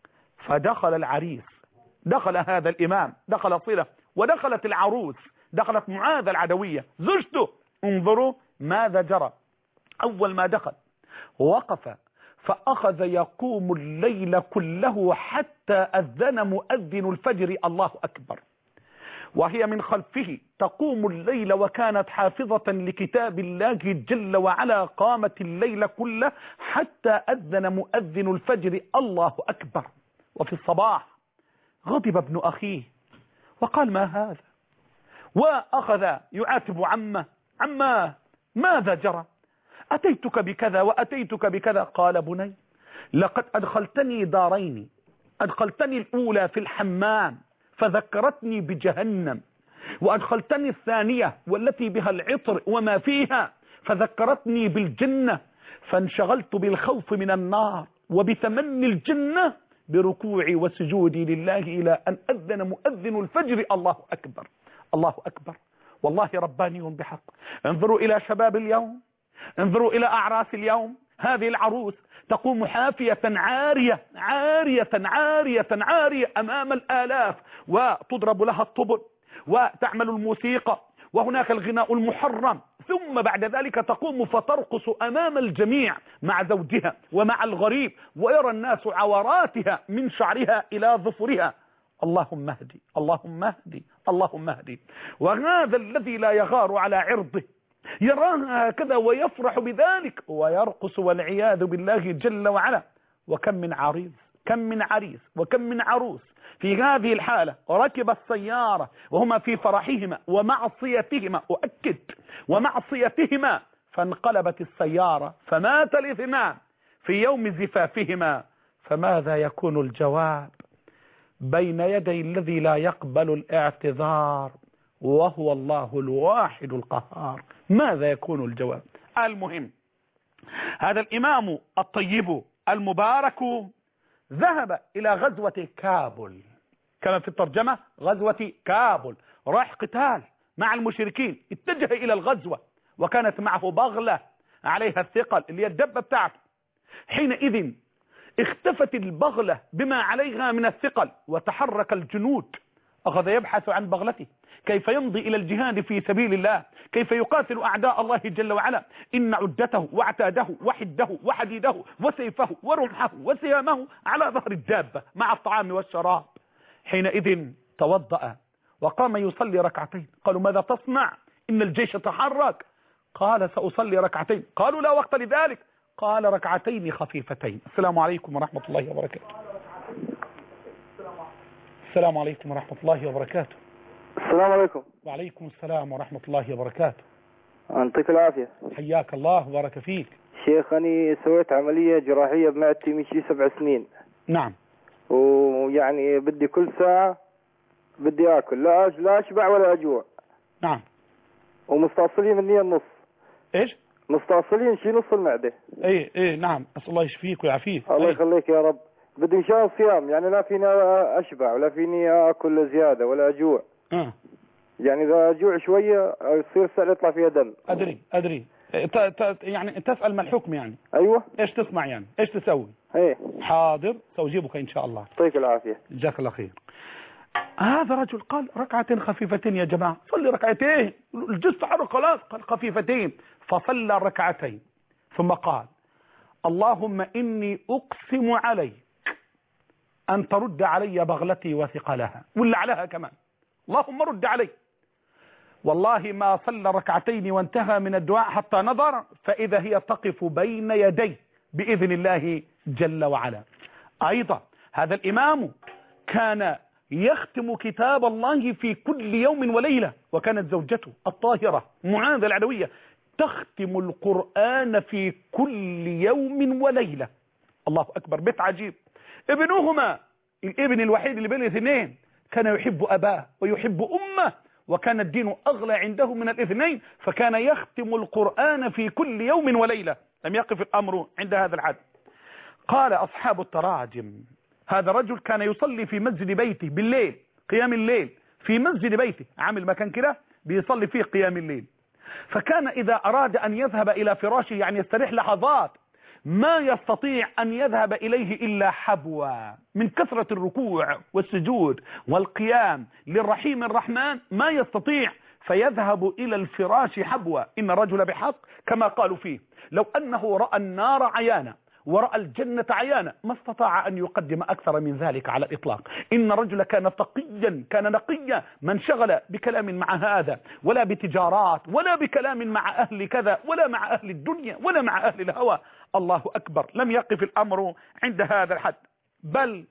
فدخل العريس، دخل هذا الإمام، دخل صلة، ودخلت العروس، دخلت معاذ العدوية زوجته. انظروا ماذا جرى. أول ما دخل وقف فأخذ يقوم الليل كله حتى أذن مؤذن الفجر الله أكبر، وهي من خلفه تقوم الليل وكانت حافظة لكتاب الله جل وعلا، قامت الليل كله حتى أذن مؤذن الفجر الله أكبر. وفي الصباح غضب ابن أخيه وقال ما هذا، وأخذ يعاتب عمه، عماه ماذا جرى؟ أتيتك بكذا وأتيتك بكذا. قال بني لقد أدخلتني دارين، أدخلتني الأولى في الحمام فذكرتني بجهنم، وأدخلتني الثانية والتي بها العطر وما فيها فذكرتني بالجنة، فانشغلت بالخوف من النار وبتمني الجنة بركوعي وسجودي لله إلى أن أذن مؤذن الفجر الله أكبر. الله أكبر. والله رباني بحق. انظروا إلى شباب اليوم، انظروا إلى أعراس اليوم. هذه العروس تقوم حافية عارية عارية عارية عارية أمام الآلاف، وتضرب لها الطبل وتعمل الموسيقى وهناك الغناء المحرم، ثم بعد ذلك تقوم فترقص أمام الجميع مع زوجها ومع الغريب، ويرى الناس عوراتها من شعرها إلى ظفرها. اللهم اهدي، اللهم اهدي، اللهم اهدي. وهذا الذي لا يغار على عرضه يراها هكذا ويفرح بذلك ويرقص والعياذ بالله جل وعلا. وكم من عريس، كم من عريس وكم من عروس في هذه الحالة ركب السيارة وهما في فرحهما ومعصيتهما، أؤكد ومعصيتهما، فانقلبت السيارة فمات الاثنان في يوم زفافهما. فماذا يكون الجواب بين يدي الذي لا يقبل الاعتذار وهو الله الواحد القهار؟ ماذا يكون الجواب؟ المهم هذا الإمام الطيب المبارك ذهب إلى غزوة كابل، كما في الترجمة غزوة كابل، راح قتال مع المشركين، اتجه إلى الغزوة وكانت معه بغلة عليها الثقل اللي هي الدبة بتاعته. حينئذ اختفت البغلة بما عليها من الثقل وتحرك الجنود، أخذ يبحث عن بغلته، كيف يمضي إلى الجهاد في سبيل الله، كيف يقاتل أعداء الله جل وعلا. إن عدته وعتاده وحده وحديده وسيفه ورمحه وسهامه على ظهر الدابة مع الطعام والشراب. حينئذ توضأ وقام يصلي ركعتين. قالوا ماذا تصنع؟ إن الجيش تحرك. قال سأصلي ركعتين. قالوا لا وقت لذلك. قال ركعتين خفيفتين. السلام عليكم ورحمة الله وبركاته. السلام عليكم ورحمة الله وبركاته. السلام عليكم. وعليكم السلام ورحمة الله وبركاته. يعطيك العافية. حياك الله وبارك فيك. شيخ أنا سويت عملية جراحية بمعدتي من شي 7 سنين. نعم. ويعني بدي كل ساعة بدي آكل، لا أشبع ولا أجوع. نعم. ومستأصلين مني النص. إيش؟ مستأصلين شي نص المعدة. إيه نعم، أسأل الله يشفيك ويعافيك. الله يخليك يا رب. بدي إن شاء الله صيام، يعني لا فيني أشبع ولا فيني أكل زيادة ولا أجوع. يعني إذا أجوع شوية يصير السعر يطلع فيها دم. أدري يعني تسأل ما الحكم يعني. أيوة. إيش تصنع يعني؟ إيش تسوي؟ إيه. حاضر سأجيبك إن شاء الله. يعطيك العافية. جزاك الله خير. هذا رجل قال ركعتين خفيفتين يا جماعة، صلي ركعتين، الجسد تحرك خلاص. قال خفيفتين، فصلى ركعتين ثم قال اللهم إني أقسم عليك أن ترد علي بغلتي وثقلها ولا عليها كمان، اللهم رد علي. والله ما صلى ركعتين وانتهى من الدعاء حتى نظر فإذا هي تقف بين يديه بإذن الله جل وعلا. أيضا هذا الإمام كان يختم كتاب الله في كل يوم وليلة، وكانت زوجته الطاهرة معاذ العلوية تختم القرآن في كل يوم وليلة. الله أكبر، بيت عجيب. ابنهما الابن الوحيد اللي بين الاثنين كان يحب أباه ويحب أمه، وكان الدين أغلى عنده من الاثنين، فكان يختم القرآن في كل يوم وليلة. لم يقف الأمر عند هذا الحد. قال أصحاب التراجم هذا رجل كان يصلي في مسجد بيته بالليل، قيام الليل في مسجد بيته، عامل مكان كده بيصلي فيه قيام الليل. فكان إذا أراد أن يذهب إلى فراشه يعني يستريح لحظات ما يستطيع أن يذهب إليه إلا حبوا من كثرة الركوع والسجود والقيام للرحيم الرحمن، ما يستطيع فيذهب إلى الفراش حبوا. إن الرجل بحق كما قالوا فيه لو أنه رأى النار عيانا ورأى الجنة عيانا ما استطاع أن يقدم أكثر من ذلك على الإطلاق. إن الرجل كان تقيا، كان نقيا، ما انشغل بكلام مع هذا ولا بتجارات ولا بكلام مع أهل كذا ولا مع أهل الدنيا ولا مع أهل الهوى. الله أكبر، لم يقف الأمر عند هذا الحد، بل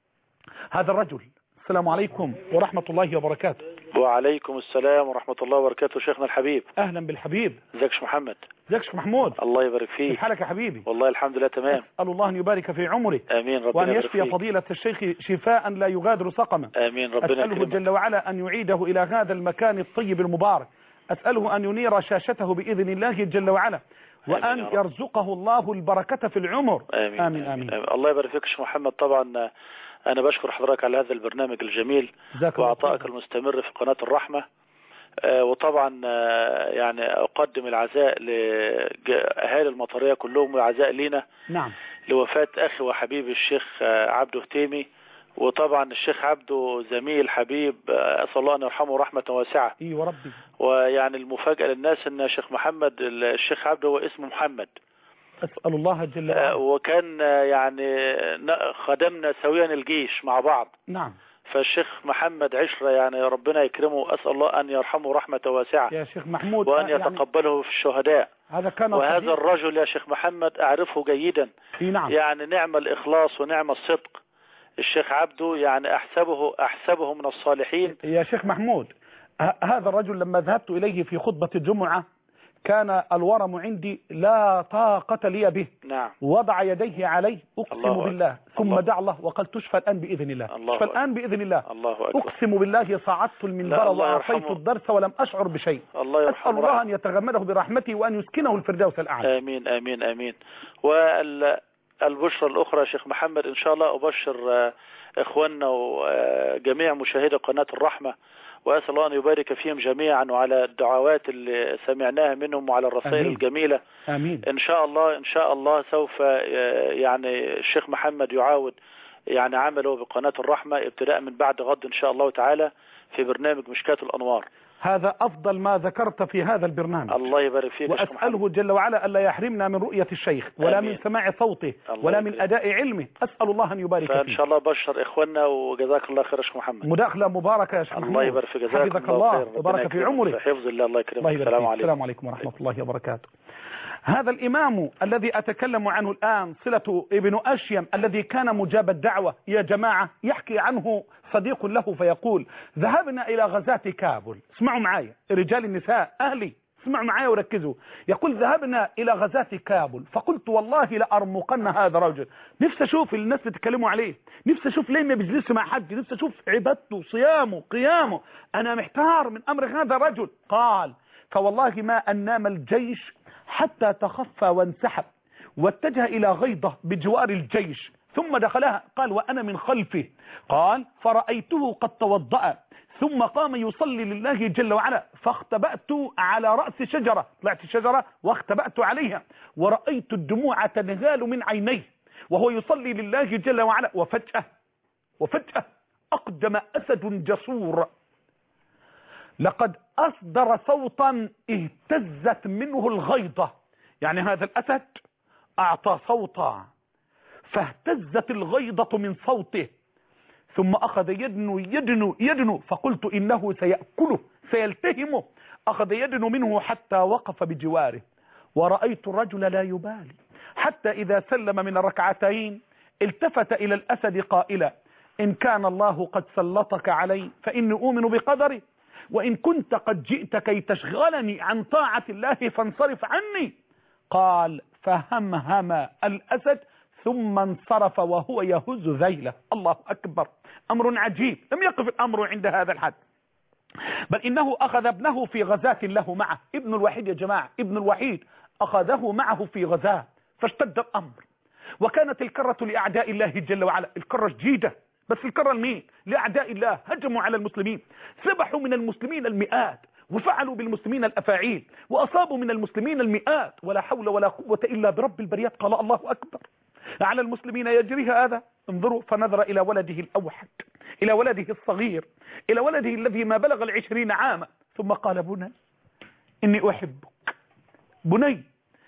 هذا الرجل. السلام عليكم ورحمة الله وبركاته. وعليكم السلام ورحمة الله وبركاته. شيخنا الحبيب. أهلا بالحبيب. ازيك يا محمد؟ ازيك يا محمود؟ الله يبارك فيك. كيف حالك يا حبيبي؟ والله الحمد لله تمام. أسأل الله أن يبارك في عمرك. آمين. ربنا وأن يشفي فضيلة الشيخ شفاء لا يغادر سقما. آمين. ربنا أسأله جل وعلا أن يعيده إلى هذا المكان الطيب المبارك. أسأله أن ينير شاشته بإذن الله جل وعلا، وأن يرزقه الله البركة في العمر. آمين. آمين آمين. الله يبارك فيك يا محمد. طبعا أنا بشكر حضرتك على هذا البرنامج الجميل وعطائك المستمر في قناة الرحمة. وطبعا يعني أقدم العزاء لأهالي المطرية كلهم والعزاء لينا. نعم. لوفاة أخي وحبيبي الشيخ عبده هتيمي، وطبعا الشيخ عبده زميل حبيب، أسأل الله أن يرحمه رحمة واسعة. ايوه ربي. ويعني المفاجأة للناس أن الشيخ محمد الشيخ عبده هو اسمه محمد. أسأل الله جل وعلا. وكان يعني خدمنا سويا الجيش مع بعض. نعم. فالشيخ محمد عشرة يعني ربنا يكرمه، أسأل الله أن يرحمه رحمة واسعة يا شيخ محمود، وأن يتقبله في الشهداء. هذا كان وهذا صديق. الرجل يا شيخ محمد أعرفه جيدا. نعم. يعني نعم الإخلاص ونعم الصدق. الشيخ عبده يعني أحسبه من الصالحين. يا شيخ محمود، هذا الرجل لما ذهبت إليه في خطبة الجمعة كان الورم عندي لا طاقة لي به. نعم. وضع يديه عليه أقسم بالله ثم دعا الله وقال تشفى الآن بإذن الله. تشفى الآن بإذن الله. الله أكبر. أقسم بالله صعدت المنبر وأعطيت الدرس ولم أشعر بشيء. الله يرحمه. أسأل الله أن يتغمده برحمته وأن يسكنه الفردوس الأعلى. آمين آمين آمين. البشرى الأخرى يا شيخ محمد إن شاء الله أبشر إخواننا وجميع مشاهدي قناة الرحمة، وأسأل الله أن يبارك فيهم جميعا وعلى الدعوات اللي سمعناها منهم وعلى الرسائل الجميلة. آمين. إن شاء الله سوف يعني الشيخ محمد يعاود يعني عمله بقناة الرحمة ابتداء من بعد غد إن شاء الله تعالى في برنامج مشكاة الأنوار. هذا أفضل ما ذكرت في هذا البرنامج. الله يبارك فيك. وأسأله جل وعلا ألا يحرمنا من رؤية الشيخ ولا من سماع صوته ولا من أداء علمه. أسأل الله أن يبارك فيك. فإن شاء الله بشر إخواننا وجزاك الله خير يا شيخ محمد. مداخلة مباركة يا شيخ محمد. الله يبارك فيك. حفظك الله وبارك في عمرك. حفظ الله. الله يكرمك. السلام عليكم ورحمة الله وبركاته. هذا الإمام الذي أتكلم عنه الآن صلة ابن أشيم الذي كان مجاب الدعوة يا جماعة، يحكي عنه صديق له فيقول ذهبنا إلى غزاة كابل. اسمعوا معايا رجال النساء أهلي، اسمعوا معايا وركزوا. يقول ذهبنا إلى غزاة كابل فقلت والله لأرمقن هذا الرجل. نفسي أشوف الناس بتتكلموا عليه، نفسي أشوف ليه ما بيجلسش مع حد، نفسي أشوف عبادته صيامه قيامه. أنا محتار من أمر هذا الرجل. قال فوالله ما أن نام الجيش حتى تخفى وانسحب واتجه إلى غيضة بجوار الجيش ثم دخلها. قال وأنا من خلفه. قال فرأيته قد توضأ ثم قام يصلي لله جل وعلا فاختبأت على رأس شجرة، طلعت شجرة واختبأت عليها ورأيت الدموع تنهال من عينيه وهو يصلي لله جل وعلا. وفجأة أقدم أسد جسور لقد أصدر صوتا اهتزت منه الغيضة. يعني هذا الأسد أعطى صوتا فاهتزت الغيضة من صوته ثم أخذ يدنو فقلت إنه سيأكله سيلتهمه. أخذ يدنو منه حتى وقف بجواره ورأيت الرجل لا يبالي حتى إذا سلم من الركعتين التفت إلى الأسد قائلا إن كان الله قد سلطك علي فإني أؤمن بقدري وإن كنت قد جئت كي تشغلني عن طاعة الله فانصرف عني. قال فهمهم الأسد ثم انصرف وهو يهز ذيله. الله أكبر، أمر عجيب. لم يقف الأمر عند هذا الحد، بل إنه أخذ ابنه في غزاة له معه. ابن الوحيد يا جماعة، ابن الوحيد أخذه معه في غزاة فاشتد الأمر وكانت الكرة لأعداء الله جل وعلا. الكرة جديدة بس الكرة لمين؟ لأعداء الله. هجموا على المسلمين، سبحوا من المسلمين المئات وفعلوا بالمسلمين الأفاعيل وأصابوا من المسلمين المئات ولا حول ولا قوة إلا برب البريات. قال الله أكبر. على المسلمين يجري هذا. انظروا فنظر إلى ولده الأوحد، إلى ولده الصغير، إلى ولده الذي ما بلغ 20 عاما ثم قال بني إني أحبك، بني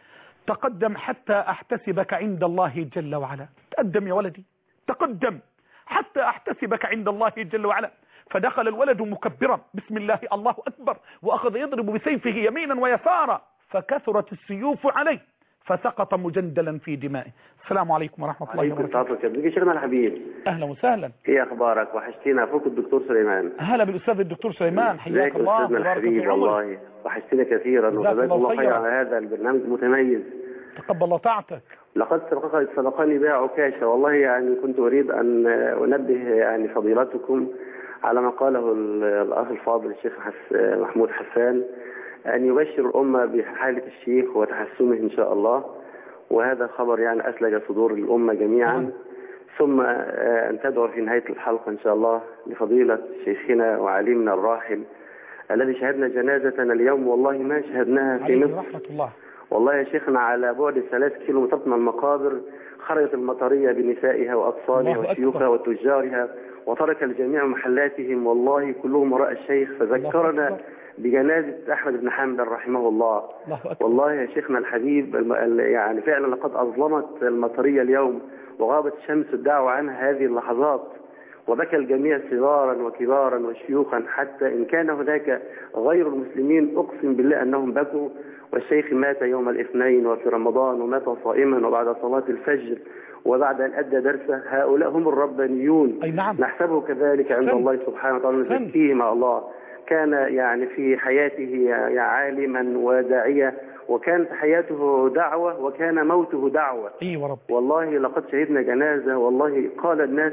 تقدم حتى أحتسبك عند الله جل وعلا. تقدم يا ولدي، تقدم حتى أحتسبك عند الله جل وعلا. فدخل الولد مكبرا بسم الله الله أكبر وأخذ يضرب بسيفه يمينا ويسارا فكثرت السيوف عليه فسقط مجندلا في دمائه. السلام عليكم ورحمة الله وبركاته. بيجي شيخنا الحبيب. أهلا وسهلا. ايه أخبارك؟ وحشتينا. أخوك الدكتور سليمان. هلا بالأستاذ الدكتور سليمان، حياك الله وبارك في عمرك. والله وحشتينا كثيرا وجزاك الله خير على هذا البرنامج المتميز. تقبل الله طاعتك. لقد سبقني بها عكاشة. والله يعني كنت أريد أن أنبه يعني فضيلتكم على ما قاله الأخ الفاضل الشيخ محمود حسان أن يبشر الأمة بحالة الشيخ وتحسنه إن شاء الله، وهذا خبر يعني أسلج صدور الأمة جميعا. ثم أن تدعو في نهاية الحلقة إن شاء الله لفضيلة شيخنا وعليمنا الراحل الذي شهدنا جنازتنا اليوم، والله ما شهدناها في مصر. رحمة الله. والله يا شيخنا على بعد 3 كيلومترات من المقابر خرجت المطرية بنسائها وأطفالها وشيوخها وتجارها وترك الجميع محلاتهم، والله كلهم وراء الشيخ. فذكرنا بجنازة أحمد بن حنبل رحمه الله. والله يا شيخنا الحبيب يعني فعلا لقد أظلمت المطرية اليوم وغابت شمس الدعوة عنها هذه اللحظات، وبكى الجميع صغارا وكبارا وشيوخا حتى إن كان هناك غير المسلمين أقسم بالله أنهم بكوا. والشيخ مات يوم الاثنين وفي رمضان ومات صائما وبعد صلاة الفجر وبعد أن أدى درسه. هؤلاء هم الربانيون. أي نعم. نحسبه كذلك عند الله سبحانه وتعالى نزكيه مع الله. كان يعني في حياته عالما وداعية وكانت حياته دعوة وكان موته دعوة. أيوة رب. والله لقد شهدنا جنازة. والله قال الناس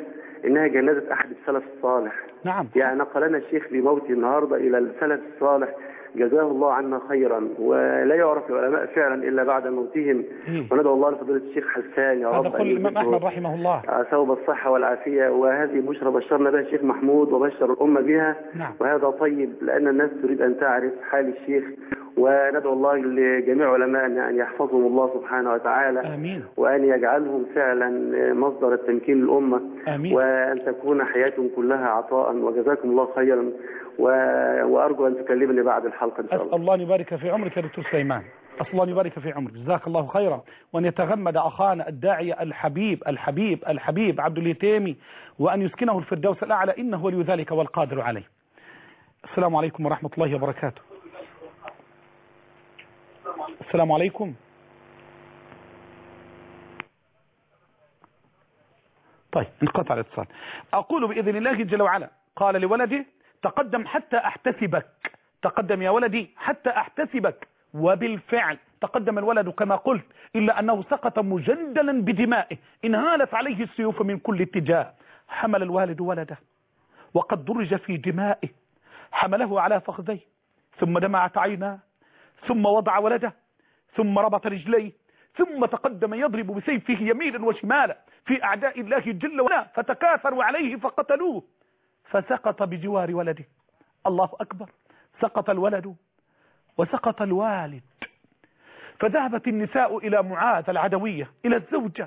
إنها جنازة أحد السلف الصالح. نعم. يعني نقلنا الشيخ بموته النهاردة إلى السلف الصالح جزاه الله عنا خيرا، ولا يعرف العلماء فعلا إلا بعد موتهم. وندعو الله لفضيلة الشيخ حسان يا رب هذا كل الإمام أحمد رحمه الله ثوب الصحة والعافية، وهذه بشرى بشرنا بها الشيخ محمود وبشر الأمة بها. نعم. وهذا طيب لأن الناس تريد أن تعرف حال الشيخ، وندعو الله لجميع علمائنا أن يحفظهم الله سبحانه وتعالى. آمين. وأن يجعلهم فعلا مصدر التمكين للأمة. آمين. وأن تكون حياتهم كلها عطاء، وجزاكم الله خيرا. وأرجو أن تكلمني بعد الحلقة إن شاء الله. أسأل الله أن يبارك في عمرك يا دكتور سليمان، أسأل الله أن يبارك في عمرك، جزاك الله خيرا، وأن يتغمد أخانا الداعية الحبيب عبد اليتيمي، وأن يسكنه الفردوس الأعلى، إنه ولي ذلك والقادر عليه. السلام عليكم ورحمة الله وبركاته. السلام عليكم. طيب انقطع الاتصال. أقول بإذن الله جل وعلا قال لولده تقدم حتى أحتسبك، تقدم يا ولدي حتى أحتسبك، وبالفعل تقدم الولد كما قلت، إلا أنه سقط مجندلا بدمائه، انهالت عليه السيوف من كل اتجاه. حمل الوالد ولده وقد درج في دمائه، حمله على فخذيه، ثم دمعت عيناه، ثم وضع ولده، ثم ربط رجليه، ثم تقدم يضرب بسيفه يمينا وشمالا في أعداء الله جل وعلا، فتكاثروا عليه فقتلوه، فسقط بجوار ولده. الله أكبر، سقط الولد وسقط الوالد. فذهبت النساء إلى معاذ العدوية إلى الزوجة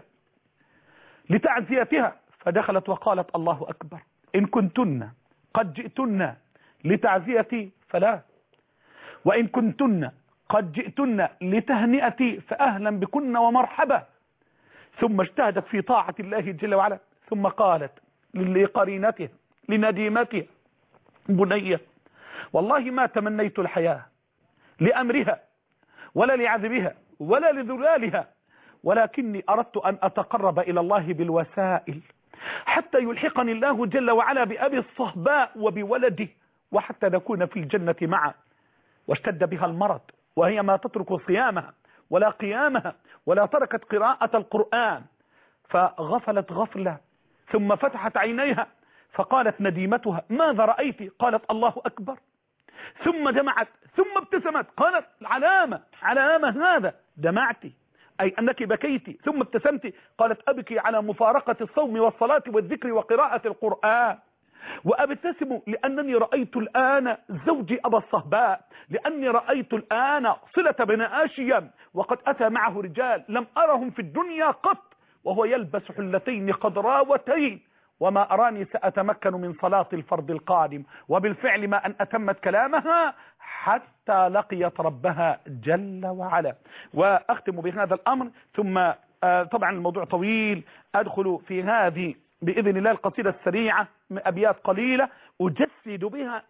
لتعزيتها، فدخلت وقالت الله أكبر، إن كنتن قد جئتن لتعزيتي فلا، وإن كنتن قد جئتن لتهنئتي فأهلا بكن ومرحبا. ثم اجتهدت في طاعة الله جل وعلا، ثم قالت لقرينتها لنديمتها بنية والله ما تمنيت الحياة لأمرها ولا لعذبها ولا لذلالها، ولكني أردت أن أتقرب إلى الله بالوسائل حتى يلحقني الله جل وعلا بأبي الصهباء وبولده، وحتى نكون في الجنة معا. واشتد بها المرض، وهي ما تترك صيامها ولا قيامها ولا تركت قراءة القرآن، فغفلت غفلة، ثم فتحت عينيها فقالت نديمتها ماذا رأيت؟ قالت الله أكبر، ثم دمعت، ثم ابتسمت، قالت علامة هذا دمعت أي أنك بكيت، ثم ابتسمت، قالت أبكي على مفارقة الصوم والصلاة والذكر وقراءة القرآن، وأبتسم لأنني رأيت الآن زوجي أبا الصهباء، لأني رأيت الآن صلة بن آشيم، وقد أتى معه رجال لم أرهم في الدنيا قط، وهو يلبس حلتين خضراوتين، وما أراني سأتمكن من صلاة الفرض القادم. وبالفعل ما أن أتمت كلامها حتى لقيت ربها جل وعلا. وأختم بهذا الأمر، ثم طبعا الموضوع طويل، أدخل في هذه بإذن الله القصيدة السريعة من أبيات قليلة أجسد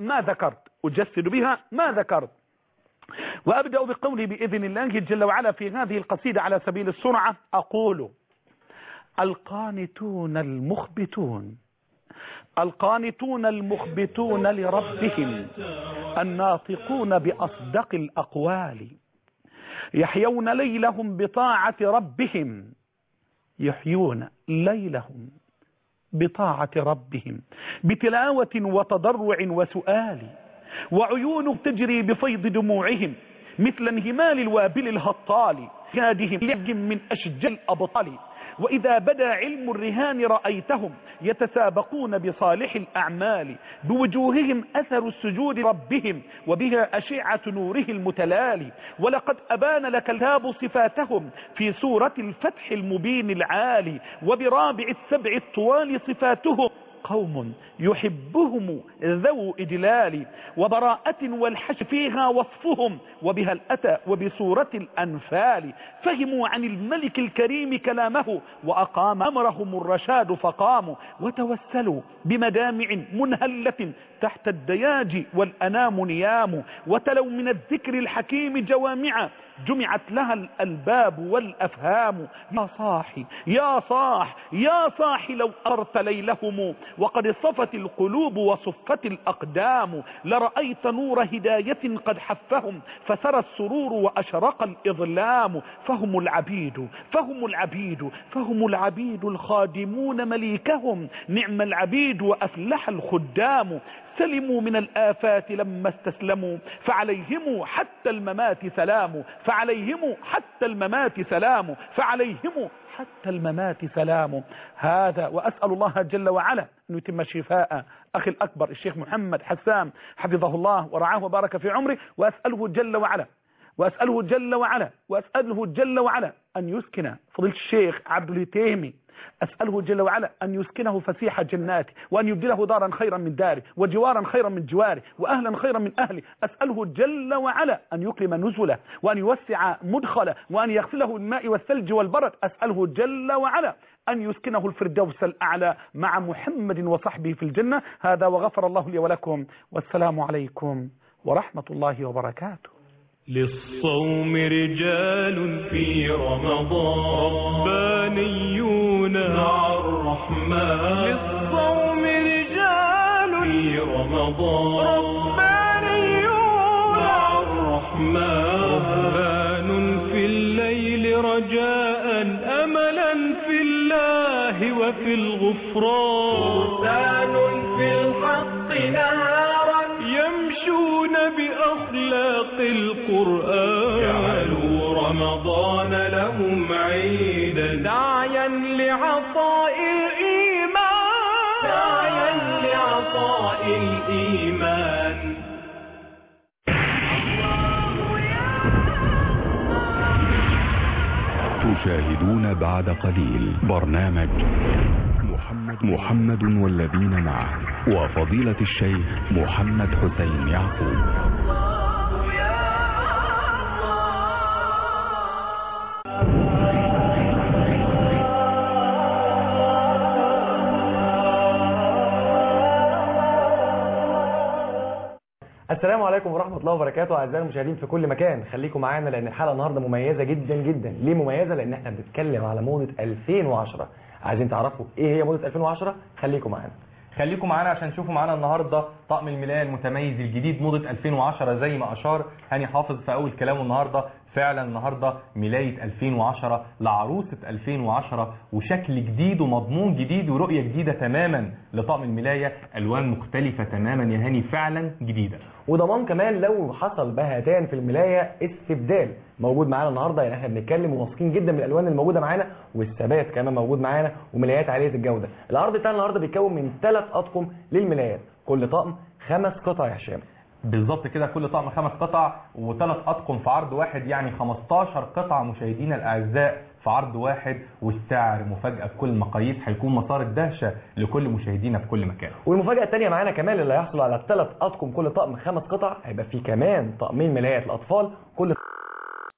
بها ما ذكرت. وأبدأ بقولي بإذن الله جل وعلا في هذه القصيدة على سبيل السرعة. أقول القانتون المخبتون لربهم، الناطقون بأصدق الأقوال، يحيون ليلهم بطاعة ربهم، بتلاوة وتضرع وسؤال، وعيون تجري بفيض دموعهم مثل انهمال الوابل الهطال، كادهم من أشجع الأبطال، وإذا بدا علم الرهان رأيتهم يتسابقون بصالح الأعمال، بوجوههم أثر السجود ربهم وبها أشعة نوره المتلالي، ولقد أبان لك الكتاب صفاتهم في سورة الفتح المبين العالي، وبرابع السبع الطوال صفاتهم قوم يحبهم ذو إجلال وبراءة، والحش فيها وصفهم وبها الأتى، وبسورة الأنفال فهموا عن الملك الكريم كلامه، وأقام أمرهم الرشاد فقاموا، وتوسلوا بمدامع منهلة تحت الدياج والأنام نيام، وتلوا من الذكر الحكيم جوامع جمعت لها الألباب والأفهام. يا صاحي لو أرت ليلهم، وقد صفت ورقت القلوب وصفت الأقدام، لرأيت نور هداية قد حفهم فسرى السرور وأشرق الإظلام. فهم العبيد فهم العبيد فهم العبيد الخادمون مليكهم، نعم العبيد وأفلح الخدام. سلموا من الآفات لما استسلموا فعليهم حتى الممات سلام، فعليهم حتى الممات سلام، فعليهم حتى الممات سلام. هذا وأسأل الله جل وعلا أن يتم شفاء أخي الأكبر الشيخ محمد حسان حفظه الله ورعاه وبارك في عمره، وأسأله جل وعلا وأسأله جل وعلا وأسأله جل وعلا أن يسكن فضيلة الشيخ عبد الهتيمي، أسأله جل وعلا أن يسكنه فسيح جناته، وأن يبدله دارا خيرا من داره، وجوارا خيرا من جواره، وأهلا خيرا من أهله. أسأله جل وعلا أن يكرم نزله، وأن يوسع مدخله، وأن يغسله الماء والثلج والبرد. أسأله جل وعلا أن يسكنه الفردوس الأعلى مع محمد وصحبه في الجنة. هذا وغفر الله لي ولكم، والسلام عليكم ورحمة الله وبركاته. للصوم رجال في رمضان ربانيون مع الرحمن، للصوم رجال في رمضان ربانيون مع الرحمن، رهبان في الليل رجاء أملا في الله وفي الغفران، فرسان في الحق نهارا يمشون بأخلاق القرآن، جعلوا رمضان لهم عيدا داعيا لعطاء الإيمان، داعيا لعطاء الإيمان. تشاهدون بعد قليل برنامج محمد والذين معه، وفضيلة الشيخ محمد حسين يعقوب. السلام عليكم ورحمة الله وبركاته أعزائي المشاهدين في كل مكان. خليكم معانا لأن الحلقة النهاردة مميزة جدا جدا. ليه مميزة؟ لأن احنا بنتكلم على موضة 2010. عايزين تعرفوا ايه هي موضة 2010؟ خليكم معانا. خليكم معانا عشان تشوفوا معانا النهارده طقم الملاية المتميز الجديد موضة 2010 زي ما أشار هاني حافظ في أول كلامه النهارده. فعلا النهارده ملاية 2010 لعروسة 2010 وشكل جديد ومضمون جديد ورؤية جديدة تماما لطقم الملاية، ألوان مختلفة تماما يا هاني، فعلا جديدة. وضمان كمان لو حصل بهتان في الملاية استبدال موجود معانا النهارده. يعني احنا بنتكلم وواثقين جدا من الالوان الموجوده معانا، والثبات كمان موجود معانا، وملايات عاليه الجوده. العرض بتاع النهارده بيتكون من 3 اطقم للملايات، كل طقم 5 قطع يا هشام. بالظبط كده، كل طقم 5 قطع و3 اطقم في عرض واحد، يعني 15 قطعه مشاهدينا الاعزاء في عرض واحد، والسعر مفاجاه بكل المقاييس، هيكون مسار الدهشه لكل مشاهدينا في كل مكان. والمفاجاه الثانيه معانا كمان اللي هيحصل على 3 اطقم كل طقم 5 قطع، هيبقى في كمان طقمين ملايات الاطفال كل